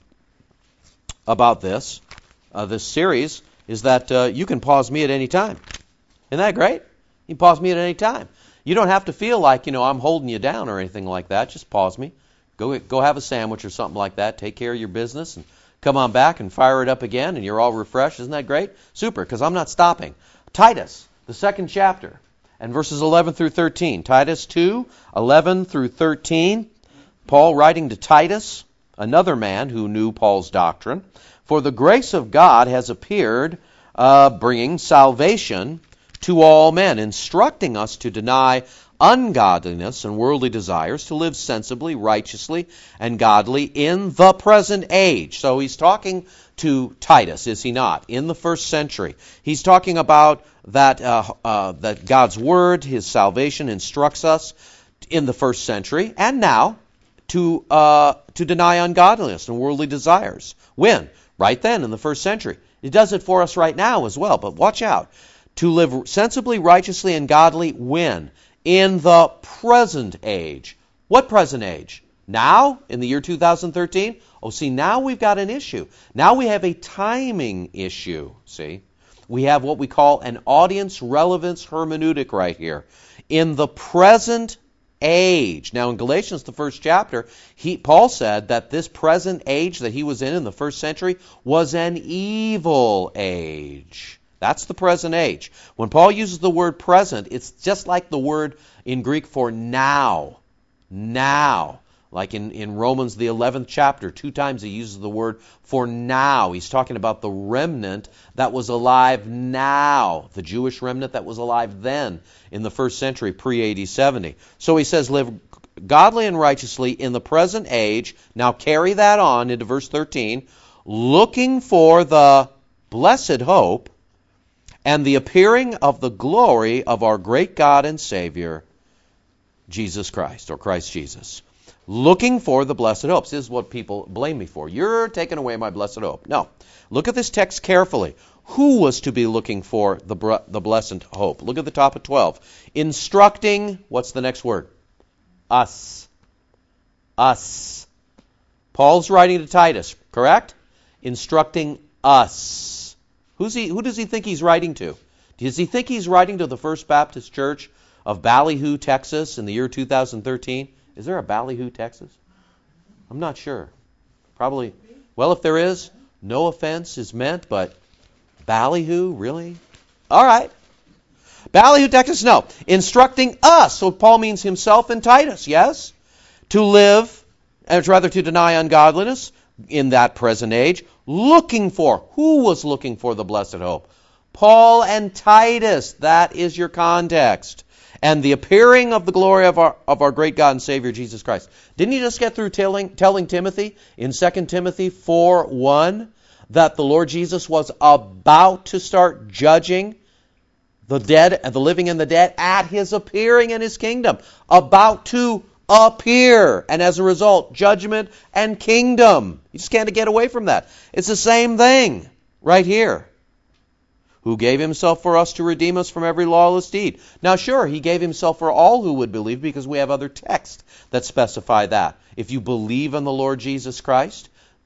this series is that you can pause me at any time. Isn't that great? You can pause me at any time. You don't have to feel like, I'm holding you down or anything like that. Just pause me. Go have a sandwich or something like that. Take care of your business and come on back and fire it up again and you're all refreshed. Isn't that great? Super, because I'm not stopping. Titus, the 2nd chapter, and verses 11 through 13. Titus 2, 11 through 13. Paul writing to Titus, another man who knew Paul's doctrine. For the grace of God has appeared, bringing salvation to all men, instructing us to deny ungodliness and worldly desires, to live sensibly, righteously, and godly in the present age. So he's talking to Titus, is he not? In the 1st century. He's talking about that God's Word, His salvation, instructs us in the 1st century, and now to deny ungodliness and worldly desires. When? Right then, in the 1st century. It does it for us right now as well, but watch out. To live sensibly, righteously, and godly when? In the present age. What present age? Now, in the year 2013? Oh, see, now we've got an issue. Now we have a timing issue, see? We have what we call an audience relevance hermeneutic right here. In the present age. Now, in Galatians, the 1st chapter, Paul said that this present age that he was in the 1st century was an evil age. That's the present age. When Paul uses the word present, it's just like the word in Greek for now. Now. Like in Romans, the 11th chapter, 2 times he uses the word for now. He's talking about the remnant that was alive now. The Jewish remnant that was alive then in the 1st century, pre-AD 70. So he says, live godly and righteously in the present age. Now carry that on into verse 13. Looking for the blessed hope and the appearing of the glory of our great God and Savior, Jesus Christ, or Christ Jesus. Looking for the blessed hope. This is what people blame me for. You're taking away my blessed hope. No. Look at this text carefully. Who was to be looking for the blessed hope? Look at the top of 12. Instructing, what's the next word? Us. Us. Paul's writing to Titus, correct? Instructing us. Who does he think he's writing to? Does he think he's writing to the First Baptist Church of Ballyhoo, Texas in the year 2013? Is there a Ballyhoo, Texas? I'm not sure. Probably. Well, if there is, no offense is meant, but Ballyhoo, really? All right. Ballyhoo, Texas, no. Instructing us. So Paul means himself and Titus, yes? To live, to deny ungodliness in that present age. Looking for. Who was looking for the blessed hope? Paul and Titus. That is your context. And the appearing of the glory of our great God and Savior, Jesus Christ. Didn't he just get through telling Timothy in 2 Timothy 4:1 that the Lord Jesus was about to start judging the dead, the living and the dead at His appearing in His kingdom? About to appear. And as a result, judgment and kingdom. You just can't get away from that. It's the same thing right here. Who gave Himself for us to redeem us from every lawless deed. Now sure, He gave Himself for all who would believe because we have other texts that specify that. If you believe in the Lord Jesus Christ,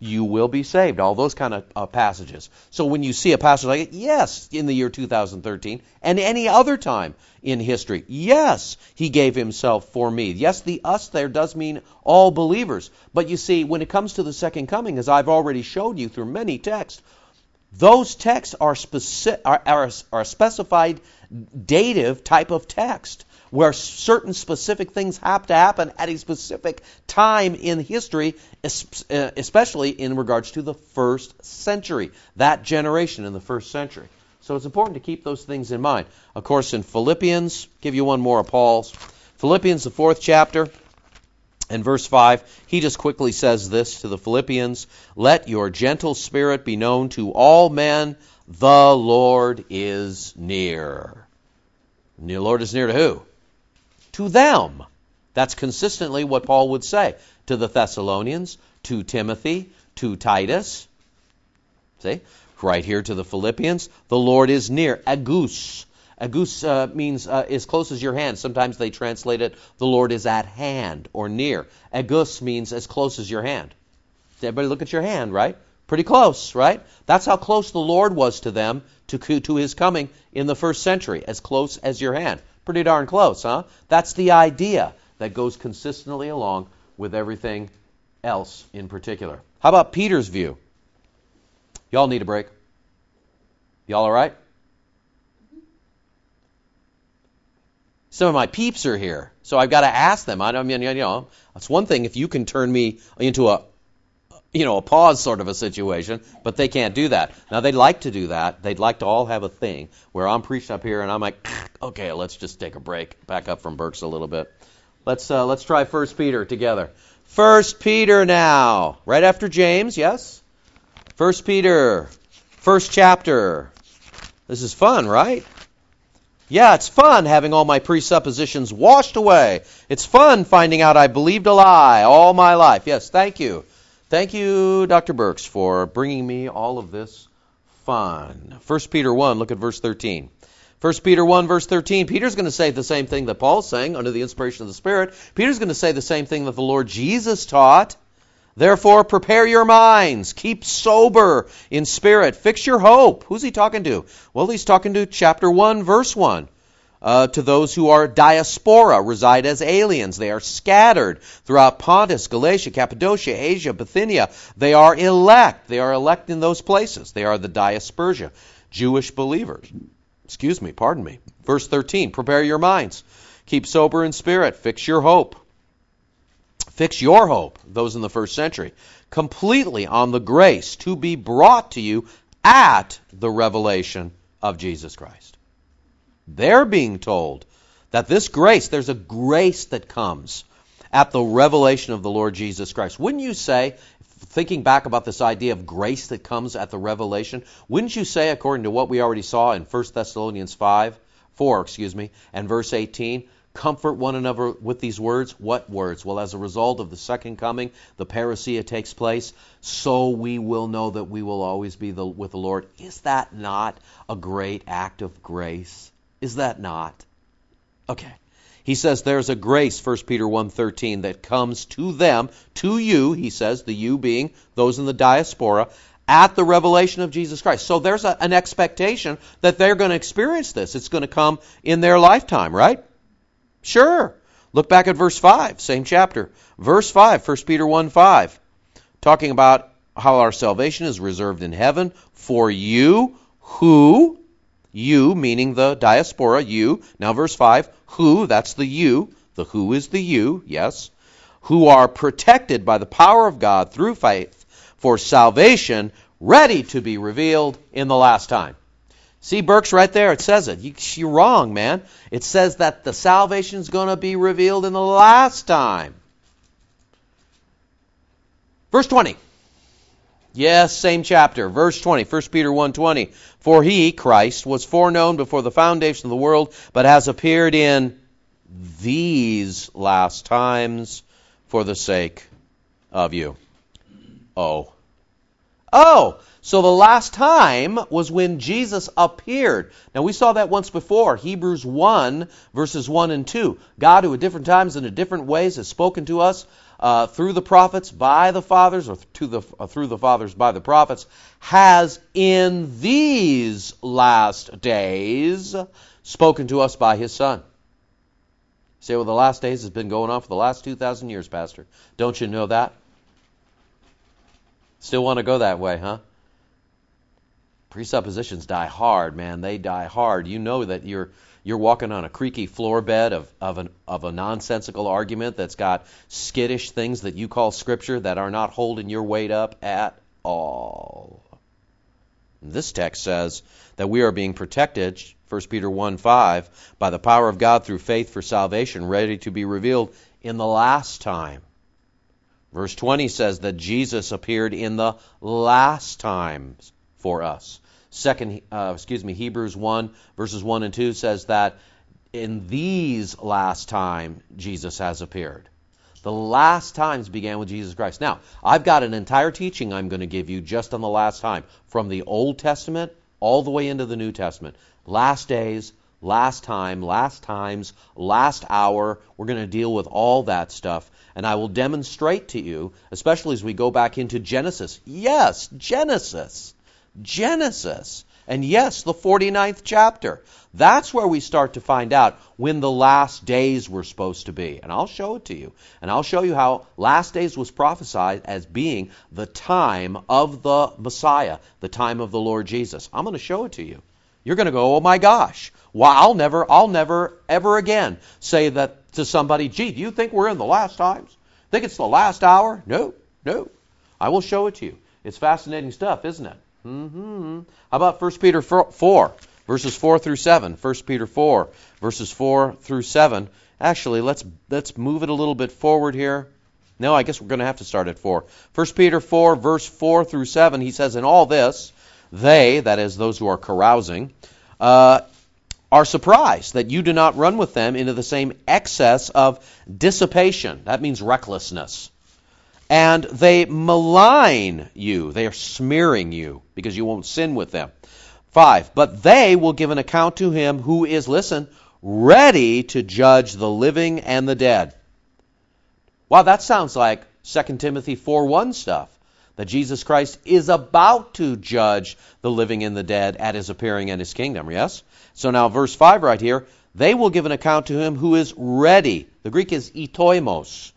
you will be saved. All those kind of passages. So when you see a passage like it, yes, in the year 2013, and any other time in history, yes, he gave himself for me. Yes, the us there does mean all believers. But you see, when it comes to the second coming, as I've already showed you through many texts, those texts are a specified dative type of text, where certain specific things have to happen at a specific time in history, especially in regards to the first century, that generation in the first century. So it's important to keep those things in mind. Of course, in Philippians, give you one more of Paul's. Philippians, the 4th chapter, and verse 5, he just quickly says this to the Philippians, "Let your gentle spirit be known to all men, the Lord is near." The Lord is near to who? To them. That's consistently what Paul would say to the Thessalonians, to Timothy, to Titus. See? Right here to the Philippians, the Lord is near. Agus. Agus means as close as your hand. Sometimes they translate it, the Lord is at hand or near. Agus means as close as your hand. Everybody look at your hand, right? Pretty close, right? That's how close the Lord was to them to his coming in the first century, as close as your hand. Pretty darn close, huh? That's the idea that goes consistently along with everything else in particular. How about Peter's view? Y'all need a break? Y'all all right? Some of my peeps are here, so I've got to ask them. I mean, it's one thing if you can turn me into a pause sort of a situation, but they can't do that. Now, they'd like to do that. They'd like to all have a thing where I'm preaching up here and I'm like, okay, let's just take a break. Back up from Burks a little bit. Let's try 1 Peter together. 1 Peter now, right after James, yes? 1 Peter, first chapter. This is fun, right? Yeah, it's fun having all my presuppositions washed away. It's fun finding out I believed a lie all my life. Yes, thank you. Thank you, Dr. Burks, for bringing me all of this fun. 1 Peter 1, look at verse 13. 1 Peter 1, verse 13, Peter's going to say the same thing that Paul's saying under the inspiration of the Spirit. Peter's going to say the same thing that the Lord Jesus taught. Therefore, prepare your minds. Keep sober in spirit. Fix your hope. Who's he talking to? Well, he's talking to chapter 1, verse 1. To those who are diaspora, reside as aliens. They are scattered throughout Pontus, Galatia, Cappadocia, Asia, Bithynia. They are elect. They are elect in those places. They are the diaspora, Jewish believers. Pardon me. Verse 13, prepare your minds. Keep sober in spirit. Fix your hope. Fix your hope, those in the first century, completely on the grace to be brought to you at the revelation of Jesus Christ. They're being told that this grace, there's a grace that comes at the revelation of the Lord Jesus Christ. Wouldn't you say, thinking back about this idea of grace that comes at the revelation, wouldn't you say, according to what we already saw in 1 Thessalonians 4, and verse 18, comfort one another with these words? What words? Well, as a result of the second coming, the parousia takes place, so we will know that we will always be with the Lord. Is that not a great act of grace? Is that not? Okay. He says there's a grace, 1 Peter 1:13, that comes to them, to you, he says, the you being those in the diaspora, at the revelation of Jesus Christ. So there's an expectation that they're going to experience this. It's going to come in their lifetime, right? Sure. Look back at verse 5, same chapter. Verse 5, 1 Peter 1:5, talking about how our salvation is reserved in heaven for you who, you meaning the diaspora, you. Now verse 5, who, that's the you. The who is the you, yes. Who are protected by the power of God through faith for salvation ready to be revealed in the last time. See, Burks, right there, it says it. You're wrong, man. It says that the salvation is going to be revealed in the last time. Verse 20. Yes, same chapter. Verse 20, 1 Peter 1:20. For he, Christ, was foreknown before the foundation of the world, but has appeared in these last times for the sake of you. Oh, so the last time was when Jesus appeared. Now, we saw that once before. Hebrews 1, verses 1 and 2. God, who at different times and in different ways has spoken to us through the prophets by the fathers, or through the fathers by the prophets, has in these last days spoken to us by his Son. Say, well, the last days has been going on for the last 2,000 years, Pastor. Don't you know that? Still want to go that way, huh? Presuppositions die hard, man. They die hard. You know that you're walking on a creaky floor bed of a nonsensical argument that's got skittish things that you call Scripture that are not holding your weight up at all. This text says that we are being protected, 1 Peter 1:5, by the power of God through faith for salvation, ready to be revealed in the last time. Verse 20 says that Jesus appeared in the last times for us. Hebrews 1, verses 1 and 2 says that in these last time Jesus has appeared. The last times began with Jesus Christ. Now, I've got an entire teaching I'm going to give you just on the last time, from the Old Testament all the way into the New Testament. Last days, last time, last times, last hour. We're going to deal with all that stuff. And I will demonstrate to you, especially as we go back into Genesis. Yes, Genesis. And yes, the 49th chapter. That's where we start to find out when the last days were supposed to be. And I'll show it to you. And I'll show you how last days was prophesied as being the time of the Messiah, the time of the Lord Jesus. I'm going to show it to you. You're going to go, oh my gosh. Well, I'll never, ever again say that to somebody, gee, do you think we're in the last times? Think it's the last hour? No. I will show it to you. It's fascinating stuff, isn't it? How about 1 Peter 4, verses 4 through 7? 1 Peter 4, verses 4 through 7. Actually, let's move it a little bit forward here. No, I guess we're going to have to start at 4. 1 Peter 4, verse 4 through 7, he says, in all this, they, that is, those who are carousing, are surprised that you do not run with them into the same excess of dissipation. That means recklessness. And they malign you. They are smearing you because you won't sin with them. 5, but they will give an account to him who is, listen, ready to judge the living and the dead. Wow, that sounds like 2 Timothy 4:1 stuff. That Jesus Christ is about to judge the living and the dead at his appearing in his kingdom, yes? So now verse 5 right here, they will give an account to him who is ready. The Greek is itoimos.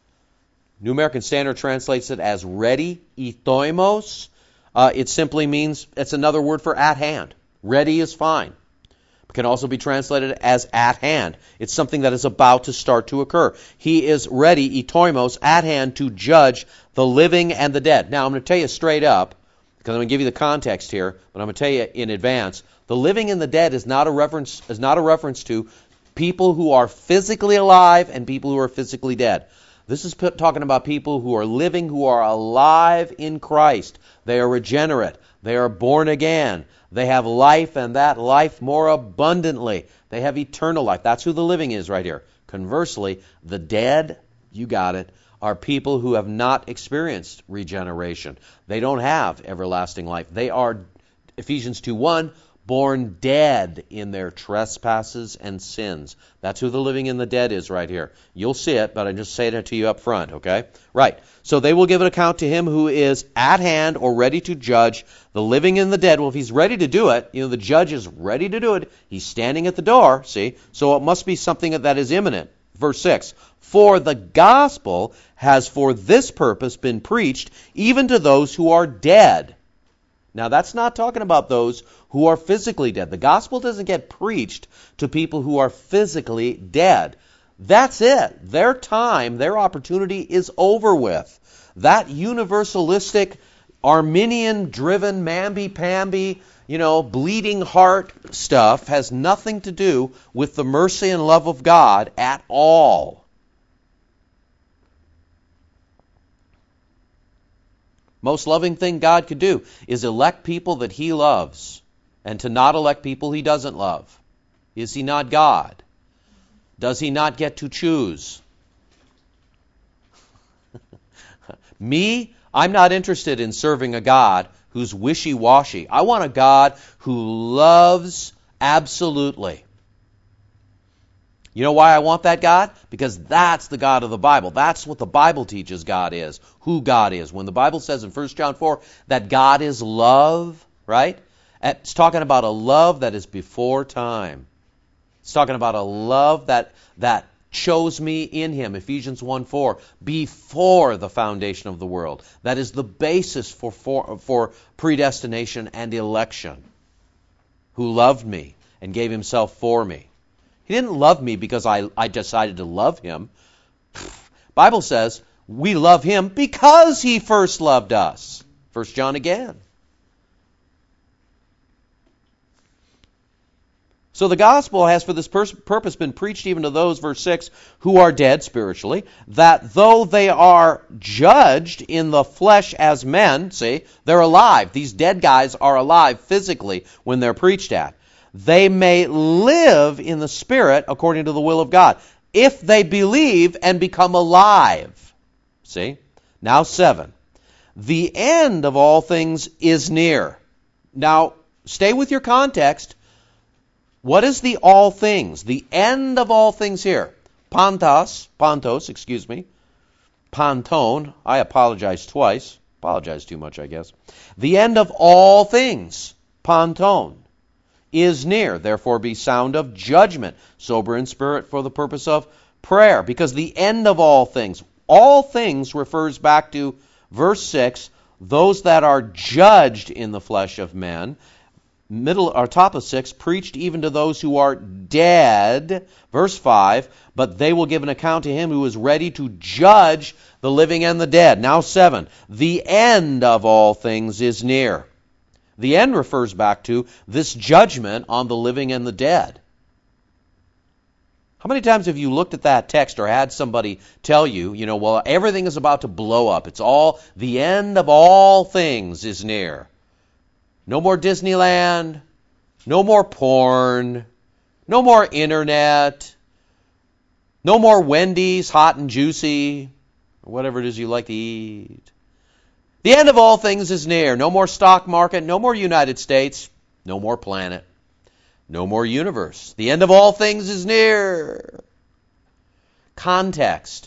New American Standard translates it as ready, itoimos. It simply means, it's another word for at hand. Ready is fine. It can also be translated as at hand. It's something that is about to start to occur. He is ready, itoimos, at hand to judge the living and the dead. Now, I'm going to tell you straight up, because I'm going to give you the context here, but I'm going to tell you in advance, the living and the dead is not a reference to people who are physically alive and people who are physically dead. This is talking about people who are living, who are alive in Christ. They are regenerate. They are born again. They have life, and that life more abundantly. They have eternal life. That's who the living is right here. Conversely, the dead, you got it, are people who have not experienced regeneration. They don't have everlasting life. They are, Ephesians 2:1, born dead in their trespasses and sins. That's who the living and the dead is right here. You'll see it, but I'm just saying it to you up front, okay? Right. So they will give an account to him who is at hand or ready to judge the living and the dead. Well, if he's ready to do it, the judge is ready to do it. He's standing at the door, see? So it must be something that is imminent. Verse 6, for the gospel has for this purpose been preached even to those who are dead. Now, that's not talking about those who are physically dead. The gospel doesn't get preached to people who are physically dead. That's it. Their time, their opportunity is over with. That universalistic, Arminian-driven, mamby-pamby, bleeding heart stuff has nothing to do with the mercy and love of God at all. Most loving thing God could do is elect people that he loves and to not elect people he doesn't love. Is he not God? Does he not get to choose? Me, I'm not interested in serving a God who's wishy-washy. I want a God who loves absolutely. You know why I want that God? Because that's the God of the Bible. That's what the Bible teaches God is, who God is. When the Bible says in 1 John 4 that God is love, right? It's talking about a love that is before time. It's talking about a love that chose me in Him, Ephesians 1:4, before the foundation of the world. That is the basis for predestination and election. Who loved me and gave Himself for me. He didn't love me because I decided to love Him. Bible says we love Him because He first loved us. 1 John again. So the gospel has for this purpose been preached even to those, verse 6, who are dead spiritually, that though they are judged in the flesh as men, see, they're alive. These dead guys are alive physically when they're preached at. They may live in the Spirit according to the will of God, if they believe and become alive. See? Now 7. The end of all things is near. Now, stay with your context. What is the all things? The end of all things here. Pantos, Pantone, I apologize twice. Apologize too much, I guess. The end of all things, Pantone, is near. Therefore be sound of judgment, sober in spirit for the purpose of prayer. Because the end of all things refers back to verse 6, those that are judged in the flesh of men. Top of 6, preached even to those who are dead. Verse 5, but they will give an account to Him who is ready to judge the living and the dead. Now 7, the end of all things is near. The end refers back to this judgment on the living and the dead. How many times have you looked at that text or had somebody tell you, well, everything is about to blow up. The end of all things is near. No more Disneyland, no more porn, no more internet, no more Wendy's, hot and juicy, or whatever it is you like to eat. The end of all things is near. No more stock market, no more United States, no more planet, no more universe. The end of all things is near. Context.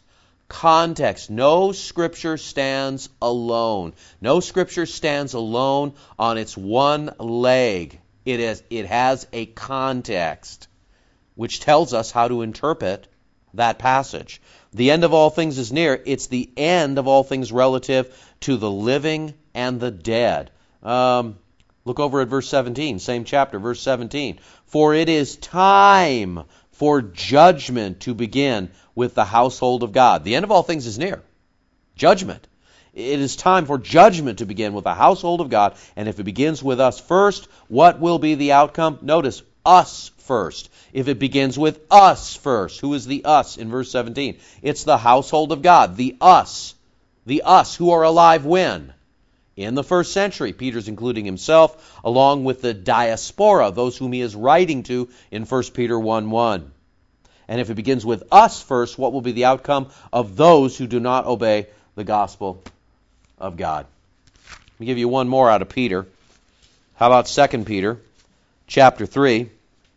No Scripture stands alone. No Scripture stands alone on its one leg. It has a context which tells us how to interpret that passage. The end of all things is near. It's the end of all things relative to the living and the dead. Look over at verse 17, same chapter, verse 17. For it is time for judgment to begin with the household of God. The end of all things is near. Judgment. It is time for judgment to begin with the household of God. And if it begins with us first, what will be the outcome? Notice, us first. If it begins with us first, who is the us in verse 17? It's the household of God. The us who are alive when? In the first century. Peter's including himself, along with the diaspora, those whom he is writing to in 1 Peter 1:1. And if it begins with us first, what will be the outcome of those who do not obey the gospel of God? Let me give you one more out of Peter. How about 2 Peter chapter 3?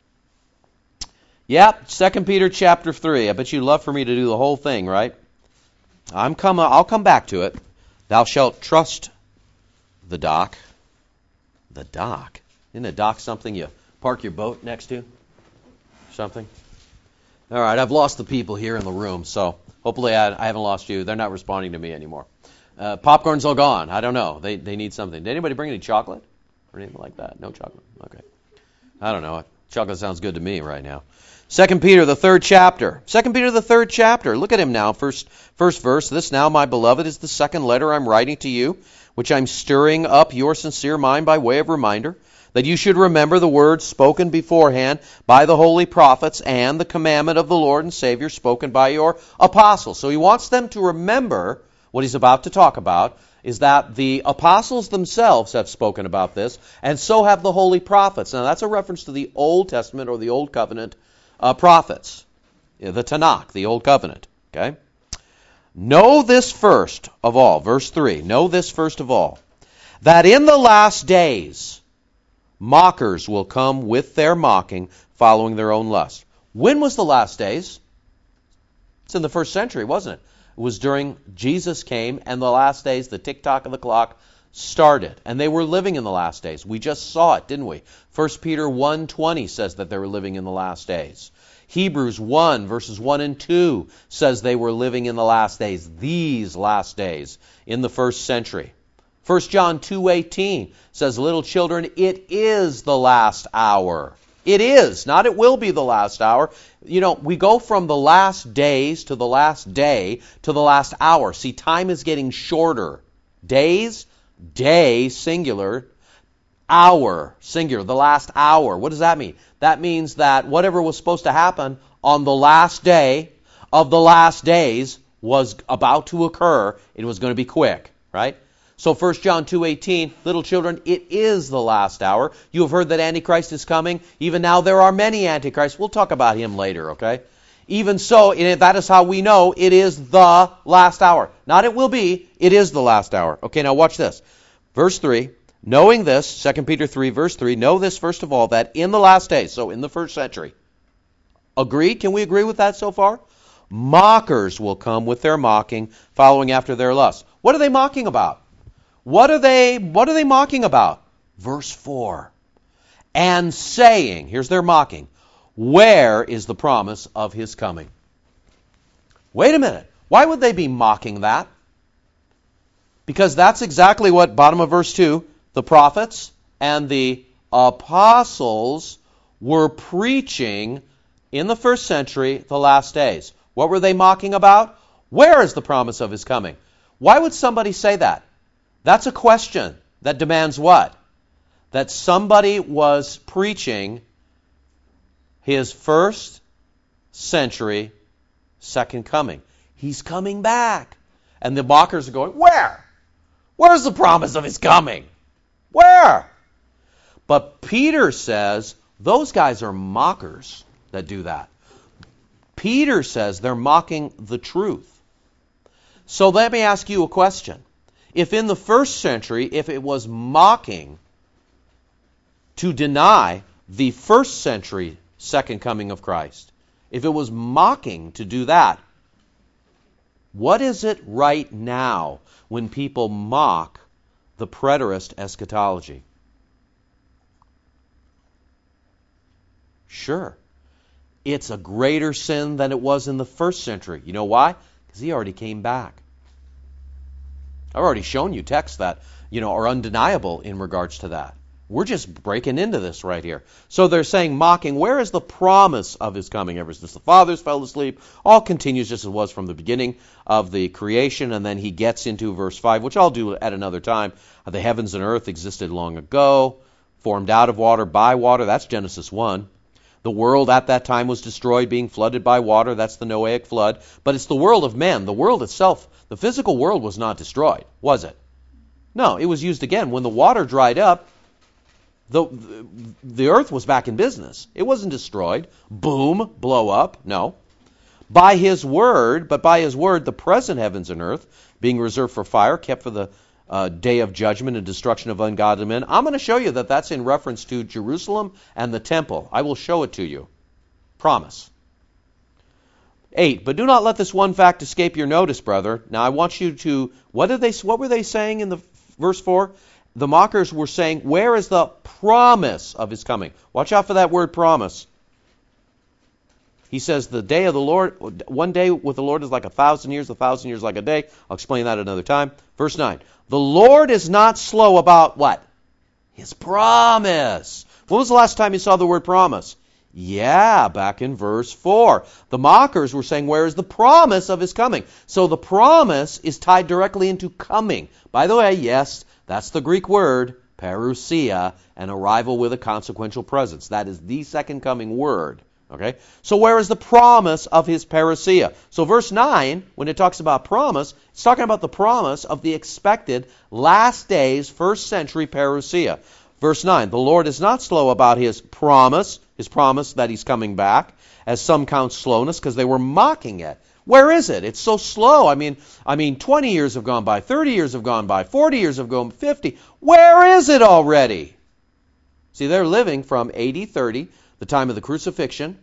Yep, 2 Peter chapter 3. I bet you'd love for me to do the whole thing, right? I'll come back to it. Thou shalt trust the dock. The dock? Isn't a dock something you park your boat next to? Something? All right, I've lost the people here in the room, so hopefully I haven't lost you. They're not responding to me anymore. Popcorn's all gone. I don't know. They need something. Did anybody bring any chocolate or anything like that? No chocolate. Okay. I don't know. Chocolate sounds good to me right now. 2 Peter, the 3rd chapter. 2 Peter, the 3rd chapter. Look at him now. First verse. This now, my beloved, is the second letter I'm writing to you, which I'm stirring up your sincere mind by way of reminder, that you should remember the words spoken beforehand by the holy prophets and the commandment of the Lord and Savior spoken by your apostles. So he wants them to remember what he's about to talk about, is that the apostles themselves have spoken about this, and so have the holy prophets. Now that's a reference to the Old Testament or the Old Covenant prophets, the Tanakh, the Old Covenant. Okay? Know this first of all, verse 3, know this first of all, that in the last days mockers will come with their mocking, following their own lust. When was the last days? It's in the first century, wasn't it? It was during Jesus came and the last days, the tick-tock of the clock started. And they were living in the last days. We just saw it, didn't we? 1 Peter 1:20 says that they were living in the last days. Hebrews 1, verses 1 and 2 says they were living in the last days, these last days, in the first century. 1 John 2:18 says, little children, it is the last hour. It is, not it will be the last hour. You know, we go from the last days to the last day to the last hour. See, time is getting shorter. Days, day, singular, hour, singular, the last hour. What does that mean? That means that whatever was supposed to happen on the last day of the last days was about to occur. It was going to be quick, right? So 1 John 2:18, little children, it is the last hour. You have heard that Antichrist is coming. Even now there are many Antichrists. We'll talk about him later, okay? Even so, that is how we know it is the last hour. Not it will be, it is the last hour. Okay, now watch this. Verse 3, knowing this, 2 Peter 3, verse 3, know this first of all, that in the last days, so in the first century, agreed? Can we agree with that so far? Mockers will come with their mocking, following after their lust. What are they mocking about? What are they mocking about? Verse 4. And saying, here's their mocking, where is the promise of his coming? Wait a minute. Why would they be mocking that? Because that's exactly what, bottom of verse 2, the prophets and the apostles were preaching in the first century, the last days. What were they mocking about? Where is the promise of his coming? Why would somebody say that? That's a question that demands what? That somebody was preaching his first century second coming. He's coming back. And the mockers are going, where? Where's the promise of his coming? Where? But Peter says those guys are mockers that do that. Peter says they're mocking the truth. So let me ask you a question. If in the first century, if it was mocking to deny the first century second coming of Christ, if it was mocking to do that, what is it right now when people mock the preterist eschatology? Sure. It's a greater sin than it was in the first century. You know why? Because he already came back. I've already shown you texts that, are undeniable in regards to that. We're just breaking into this right here. So they're saying, mocking, where is the promise of his coming? Ever since the fathers fell asleep, all continues just as it was from the beginning of the creation. And then he gets into verse 5, which I'll do at another time. The heavens and earth existed long ago, formed out of water, by water. That's Genesis 1. The world at that time was destroyed, being flooded by water. That's the Noahic flood. But it's the world of men. The world itself, the physical world was not destroyed, was it? No, it was used again. When the water dried up, the earth was back in business. It wasn't destroyed. Boom, blow up. No. By his word, the present heavens and earth, being reserved for fire, kept for the day of judgment and destruction of ungodly men. I'm going to show you that that's in reference to Jerusalem and the temple. I will show it to you. Promise. 8, but do not let this one fact escape your notice, brother. Now I want you to, what were they saying in the verse 4? The mockers were saying, where is the promise of his coming? Watch out for that word promise. He says the day of the Lord, one day with the Lord is like 1,000 years, 1,000 years like a day. I'll explain that another time. Verse 9, the Lord is not slow about what? His promise. When was the last time you saw the word promise? Yeah, back in verse 4. The mockers were saying, where is the promise of his coming? So the promise is tied directly into coming. By the way, yes, that's the Greek word, parousia, an arrival with a consequential presence. That is the second coming word. Okay? So where is the promise of his parousia? So verse 9, when it talks about promise, it's talking about the promise of the expected last days, first century parousia. Verse 9, the Lord is not slow about his promise that he's coming back, as some count slowness, because they were mocking it. Where is it? It's so slow. I mean, 20 years have gone by, 30 years have gone by, 40 years have gone, 50. Where is it already? See, they're living from AD 30, the time of the crucifixion,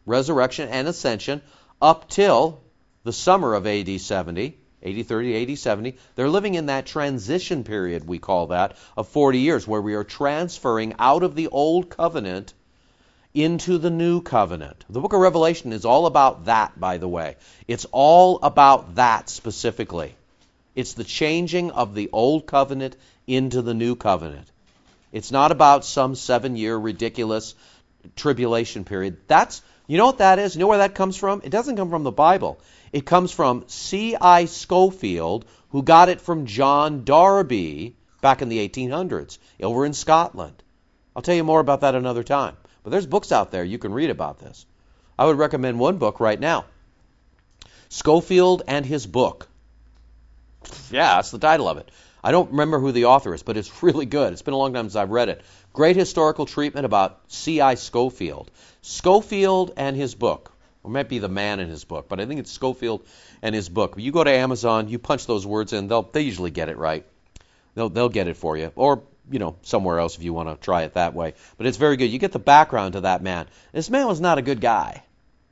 resurrection and ascension up till the summer of AD 70, AD 30, AD 70. They're living in that transition period, we call that, of 40 years, where we are transferring out of the old covenant into the new covenant. The book of Revelation is all about that, by the way. It's all about that specifically. It's the changing of the old covenant into the new covenant. It's not about some 7-year ridiculous tribulation period. You know what that is? You know where that comes from? It doesn't come from the Bible. It comes from C.I. Scofield, who got it from John Darby back in the 1800s over in Scotland. I'll tell you more about that another time. But there's books out there you can read about this. I would recommend one book right now. Scofield and His Book. Yeah, that's the title of it. I don't remember who the author is, but it's really good. It's been a long time since I've read it. Great historical treatment about C.I. Scofield. Scofield and His Book. Or it might be the man in his book, but I think it's Scofield and His Book. You go to Amazon, you punch those words in, they usually get it right. They'll get it for you. Or, somewhere else if you want to try it that way. But it's very good. You get the background to that man. This man was not a good guy.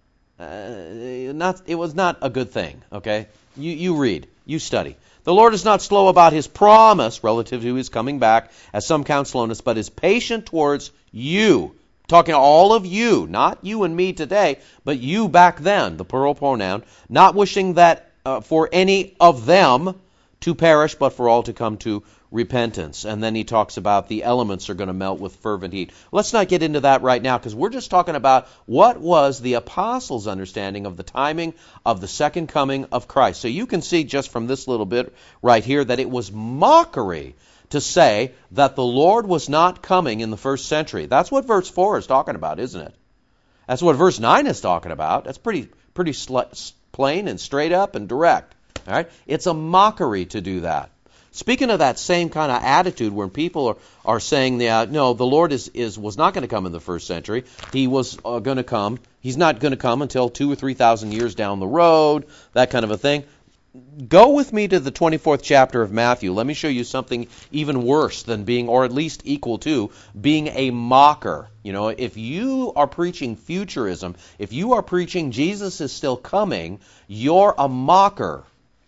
It was not a good thing, okay? You read. You study. The Lord is not slow about His promise relative to His coming back, as some count slowness, but is patient towards you. Talking to all of you, not you and me today, but you back then, the plural pronoun, not wishing that for any of them to perish, but for all to come to repentance. And then he talks about the elements are going to melt with fervent heat. Let's not get into that right now, because we're just talking about what was the apostles' understanding of the timing of the second coming of Christ. So you can see just from this little bit right here that it was mockery to say that the Lord was not coming in the first century. That's what verse 4 is talking about, isn't it? That's what verse 9 is talking about. That's pretty plain and straight up and direct. All right? It's a mockery to do that. Speaking of that same kind of attitude when people are saying, no, the Lord was not going to come in the first century. He was going to come. He's not going to come until 2,000 or 3,000 years down the road, that kind of a thing. Go with me to the 24th chapter of Matthew. Let me show you something even worse than being, or at least equal to, being a mocker. If you are preaching futurism, if you are preaching Jesus is still coming, you're a mocker.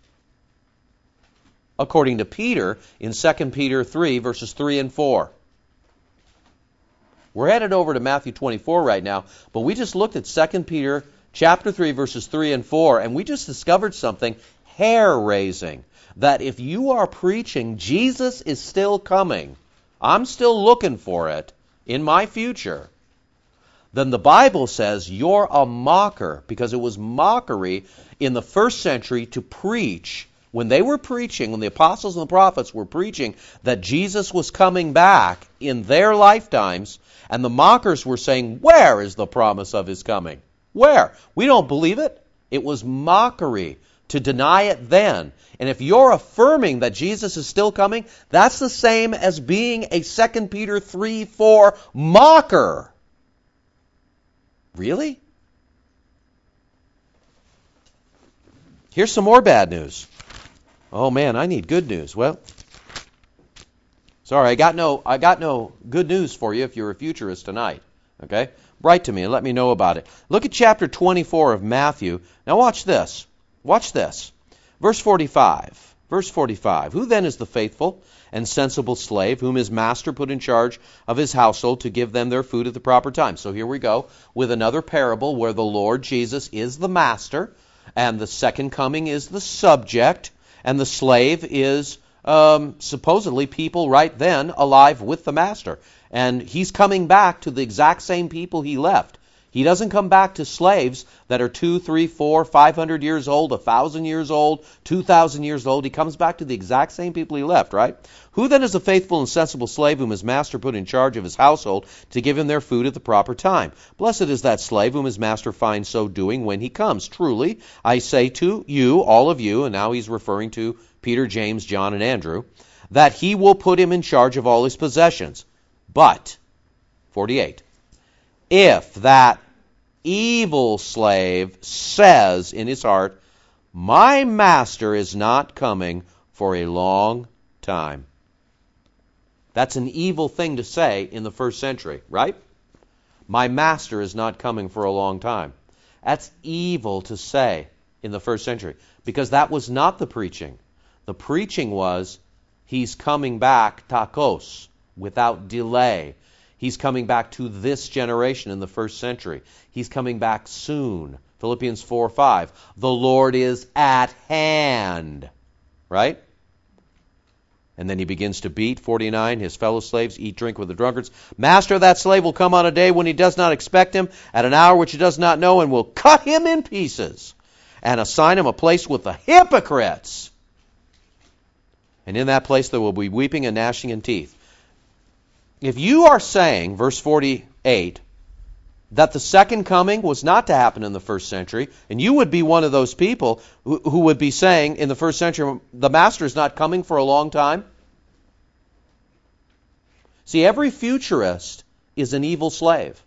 According to Peter in 2 Peter 3, verses 3 and 4. We're headed over to Matthew 24 right now, but we just looked at 2 Peter chapter 3, verses 3 and 4, and we just discovered something hair-raising, that if you are preaching Jesus is still coming, I'm still looking for it in my future, then the Bible says you're a mocker, because it was mockery in the first century to preach. When they were preaching, when the apostles and the prophets were preaching that Jesus was coming back in their lifetimes, and the mockers were saying, where is the promise of His coming? Where? We don't believe it. It was mockery to deny it then. And if you're affirming that Jesus is still coming, that's the same as being a 2 Peter 3:4 mocker. Really? Here's some more bad news. Oh man, I need good news. Well, sorry, I got no good news for you if you're a futurist tonight. Okay? Write to me and let me know about it. Look at chapter 24 of Matthew. Now watch this. Watch this. Verse 45. Verse 45. Who then is the faithful and sensible slave whom his master put in charge of his household to give them their food at the proper time? So here we go with another parable where the Lord Jesus is the master and the second coming is the subject. And the slave is supposedly people right then alive with the master. And he's coming back to the exact same people he left. He doesn't come back to slaves that are 2, 3, 4, 500 years old, 1,000 years old, 2,000 years old. He comes back to the exact same people he left, right? Who then is a faithful and sensible slave whom his master put in charge of his household to give him their food at the proper time? Blessed is that slave whom his master finds so doing when he comes. Truly, I say to you, all of you, and now he's referring to Peter, James, John, and Andrew, that he will put him in charge of all his possessions. But, 48, if that evil slave says in his heart, my master is not coming for a long time. That's an evil thing to say in the first century, right? My master is not coming for a long time. That's evil to say in the first century, because that was not the preaching. The preaching was, He's coming back, takos, without delay. He's coming back to this generation in the first century. He's coming back soon. Philippians 4:5. The Lord is at hand. Right? And then he begins to beat, 49, his fellow slaves, eat, drink with the drunkards. Master of that slave will come on a day when he does not expect him, at an hour which he does not know, and will cut him in pieces, and assign him a place with the hypocrites. And in that place there will be weeping and gnashing of teeth. If you are saying, verse 48, that the second coming was not to happen in the first century, and you would be one of those people who would be saying in the first century, the Master is not coming for a long time. See, every futurist is an evil slave.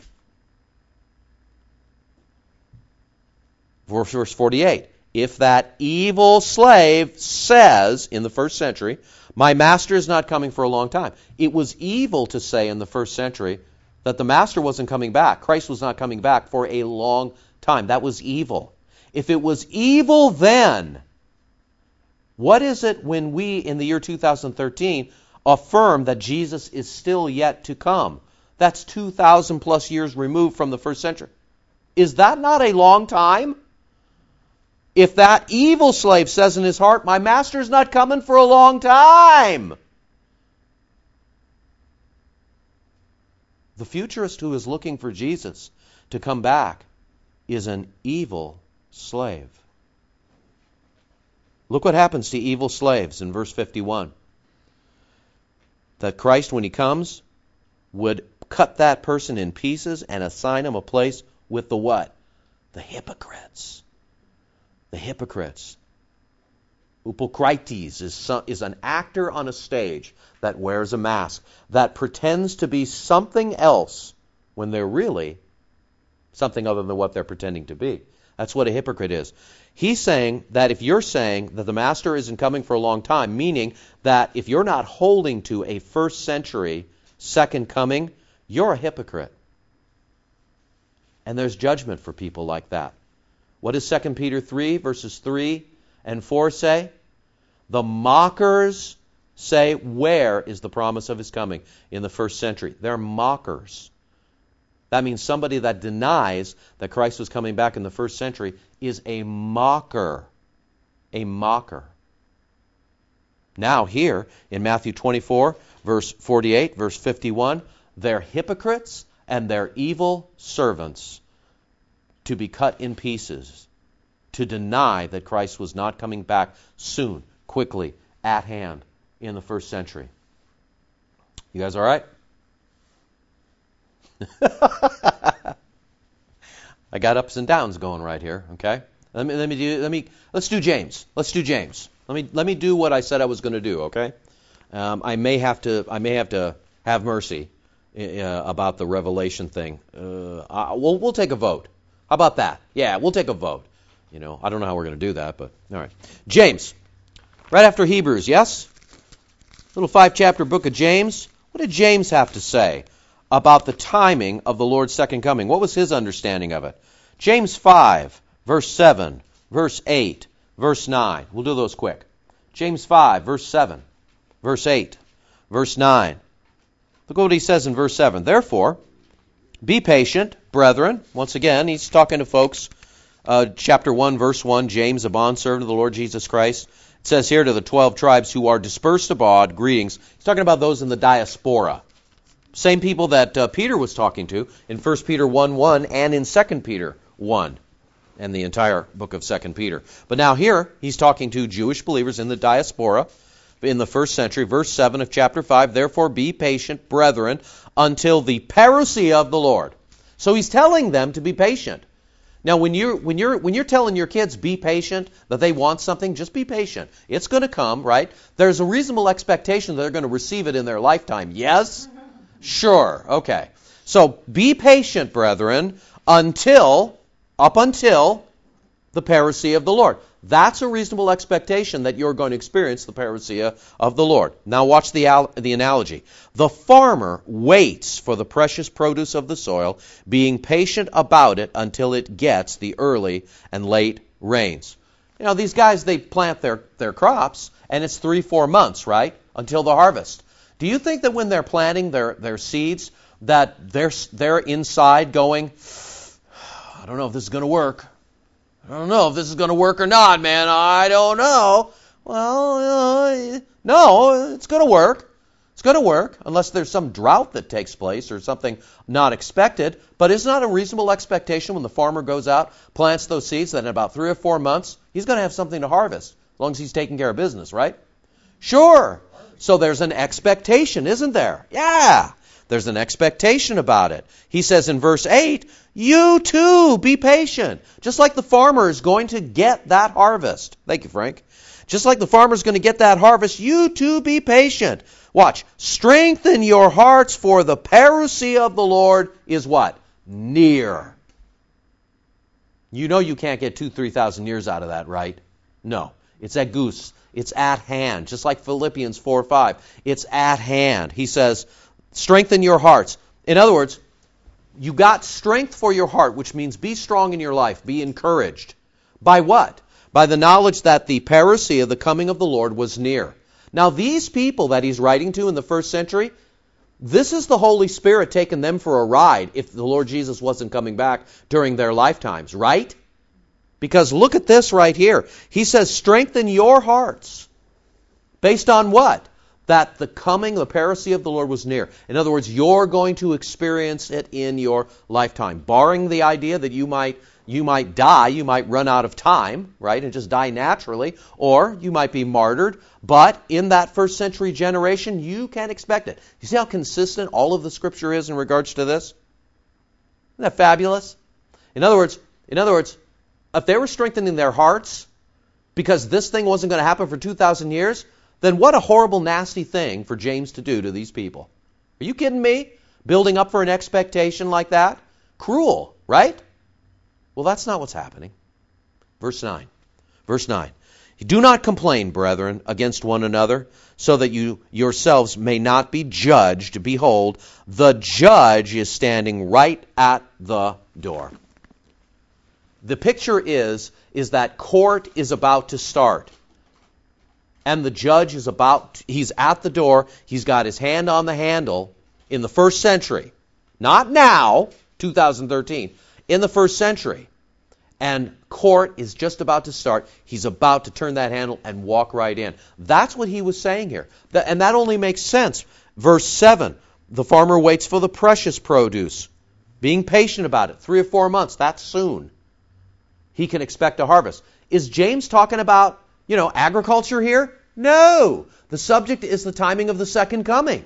Verse 48, if that evil slave says in the first century, my Master is not coming for a long time. It was evil to say in the first century that the Master wasn't coming back. Christ was not coming back for a long time. That was evil. If it was evil then, what is it when we, in the year 2013, affirm that Jesus is still yet to come? That's 2,000 plus years removed from the first century. Is that not a long time? If that evil slave says in his heart, my Master's not coming for a long time, the futurist who is looking for Jesus to come back is an evil slave. Look what happens to evil slaves in verse 51. That Christ, when he comes, would cut that person in pieces and assign him a place with the what? The hypocrites. The hypocrites. Upokrites is an actor on a stage that wears a mask, that pretends to be something else when they're really something other than what they're pretending to be. That's what a hypocrite is. He's saying that if you're saying that the Master isn't coming for a long time, meaning that if you're not holding to a first century second coming, you're a hypocrite. And there's judgment for people like that. What does 2 Peter 3, verses 3 and 4 say? The mockers say, where is the promise of his coming in the first century? They're mockers. That means somebody that denies that Christ was coming back in the first century is a mocker. A mocker. Now here in Matthew 24, verse 48, verse 51, they're hypocrites and they're evil servants, to be cut in pieces, to deny that Christ was not coming back soon, quickly, at hand, in the first century. You guys all right? I got ups and downs going right here, okay? Let's do James. Let's do James. Let me do what I said I was going to do, okay? I may have to have mercy about the Revelation thing. We'll take a vote. How about that? Yeah, we'll take a vote. I don't know how we're going to do that, but all right. James, right after Hebrews, yes? Little 5-chapter book of James. What did James have to say about the timing of the Lord's second coming? What was his understanding of it? James 5, verse 7, verse 8, verse 9. We'll do those quick. James 5, verse 7, verse 8, verse 9. Look what he says in verse 7. Therefore, be patient, brethren. Once again, he's talking to folks. Chapter 1, verse 1, James, a bondservant of the Lord Jesus Christ. It says here to the 12 tribes who are dispersed abroad, greetings. He's talking about those in the diaspora. Same people that Peter was talking to in 1 Peter 1:1 and in 2 Peter 1 and the entire book of 2 Peter. But now here, he's talking to Jewish believers in the diaspora in the first century. Verse 7 of chapter 5, therefore be patient, brethren, until the parousia of the Lord. So he's telling them to be patient. Now, when you're telling your kids be patient, that they want something, just be patient. It's going to come, right? There's a reasonable expectation that they're going to receive it in their lifetime. Yes? Sure. Okay. So be patient, brethren, up until the parousia of the Lord. That's a reasonable expectation that you're going to experience the parousia of the Lord. Now watch the analogy. The farmer waits for the precious produce of the soil, being patient about it until it gets the early and late rains. You know, these guys, they plant their crops, and it's 3-4 months, right, until the harvest. Do you think that when they're planting their seeds, that they're inside going, I don't know if this is going to work. I don't know if this is going to work or not, man. I don't know. Well, no, it's going to work. It's going to work, unless there's some drought that takes place or something not expected. But it's not a reasonable expectation when the farmer goes out, plants those seeds, that in about 3 or 4 months, he's going to have something to harvest, as long as he's taking care of business, right? Sure. So there's an expectation, isn't there? Yeah. There's an expectation about it. He says in verse 8, you too be patient. Just like the farmer is going to get that harvest. Thank you, Frank. Just like the farmer is going to get that harvest, you too be patient. Watch. Strengthen your hearts, for the parousia of the Lord is what? Near. You know you can't get 2,000-3,000 years out of that, right? No. It's agus. It's at hand. Just like Philippians 4:5. It's at hand. He says, strengthen your hearts. In other words, you got strength for your heart, which means be strong in your life. Be encouraged. By what? By the knowledge that the parousia, the coming of the Lord, was near. Now, these people that he's writing to in the first century, this is the Holy Spirit taking them for a ride if the Lord Jesus wasn't coming back during their lifetimes, right? Because look at this right here. He says, strengthen your hearts. Based on what? That the coming, the parousia of the Lord was near. In other words, you're going to experience it in your lifetime. Barring the idea that you might die, you might run out of time, right, and just die naturally, or you might be martyred. But in that first century generation, you can expect it. You see how consistent all of the Scripture is in regards to this? Isn't that fabulous? In other words, if they were strengthening their hearts because this thing wasn't going to happen for 2,000 years, then what a horrible, nasty thing for James to do to these people. Are you kidding me? Building up for an expectation like that? Cruel, right? Well, that's not what's happening. Verse 9. Do not complain, brethren, against one another, so that you yourselves may not be judged. Behold, the judge is standing right at the door. The picture is that court is about to start. And the judge he's at the door, he's got his hand on the handle in the first century. Not now, 2013, in the first century. And court is just about to start. He's about to turn that handle and walk right in. That's what he was saying here. And that only makes sense. Verse 7, the farmer waits for the precious produce, being patient about it. 3 or 4 months, that's soon. He can expect a harvest. Is James talking about, agriculture here? No. The subject is the timing of the second coming.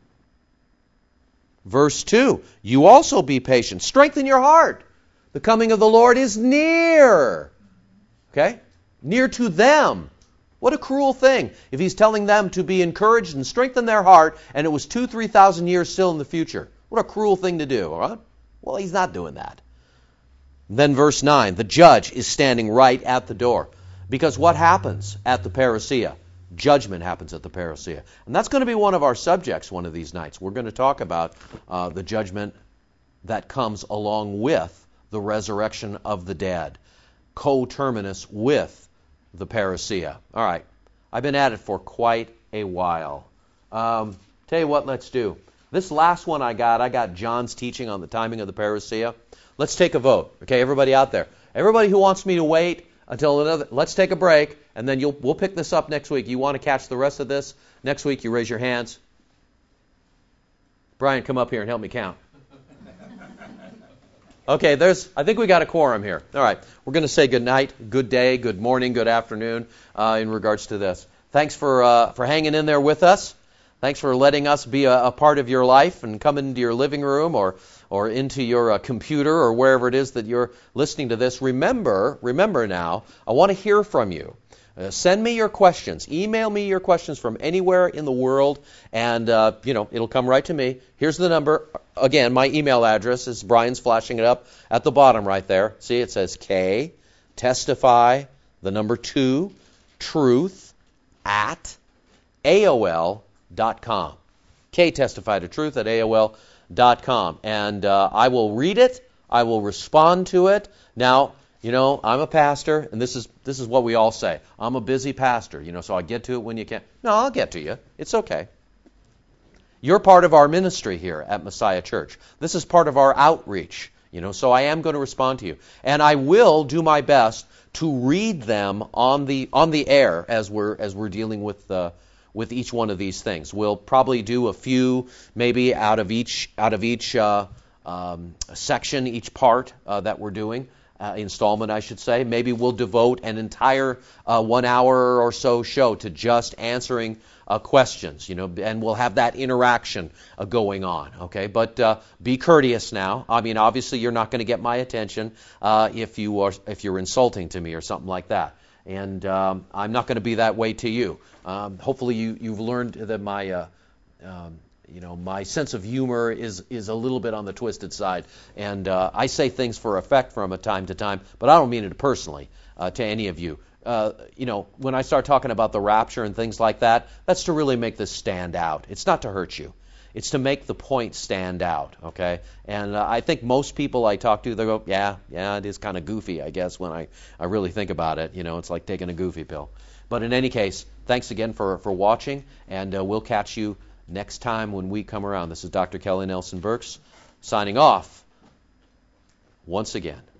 Verse 2, you also be patient. Strengthen your heart. The coming of the Lord is near. Okay? Near to them. What a cruel thing if he's telling them to be encouraged and strengthen their heart, and it was 2,000-3,000 years still in the future. What a cruel thing to do, all right? Well, he's not doing that. Then verse 9, the judge is standing right at the door. Because what happens at the parousia? Judgment happens at the parousia. And that's going to be one of our subjects one of these nights. We're going to talk about the judgment that comes along with the resurrection of the dead, coterminous with the parousia. All right, I've been at it for quite a while. Tell you what, let's do. This last one I got John's teaching on the timing of the parousia. Let's take a vote. Okay, everybody out there. Everybody who wants me to wait until let's take a break, and then we'll pick this up next week. You want to catch the rest of this next week, you raise your hands. Brian, come up here and help me count. Okay, I think we got a quorum here. All right, we're going to say good night, good day, good morning, good afternoon in regards to this. Thanks for hanging in there with us. Thanks for letting us be a part of your life and come into your living room or into your computer or wherever it is that you're listening to this. Remember now, I want to hear from you. Send me your questions. Email me your questions from anywhere in the world, and it'll come right to me. Here's the number. Again, my email address is Brian's flashing it up at the bottom right there. See, it says K, testify, the number 2, truth, at AOL.com. Testify to truth at AOL.com. And I will read it. I will respond to it. Now, I'm a pastor, and this is what we all say. I'm a busy pastor, so I get to it when you can. No, I'll get to you. It's okay. You're part of our ministry here at Messiah Church. This is part of our outreach, so I am going to respond to you. And I will do my best to read them on the air as we're dealing with each one of these things. We'll probably do a few, maybe out of each section, each part that we're doing. Installment, I should say. Maybe we'll devote an entire 1 hour or so show to just answering questions, and we'll have that interaction going on, okay? But be courteous now. I mean, obviously, you're not going to get my attention if you're insulting to me or something like that. And I'm not going to be that way to you. Hopefully, you've learned that my sense of humor is a little bit on the twisted side, and I say things for effect from time to time, but I don't mean it personally to any of you. When I start talking about the rapture and things like that, that's to really make this stand out. It's not to hurt you. It's to make the point stand out, okay? And I think most people I talk to, they go, yeah, it is kind of goofy, I guess, when I really think about it. It's like taking a goofy pill. But in any case, thanks again for watching, and we'll catch you next time when we come around. This is Dr. Kelly Nelson Burks signing off once again.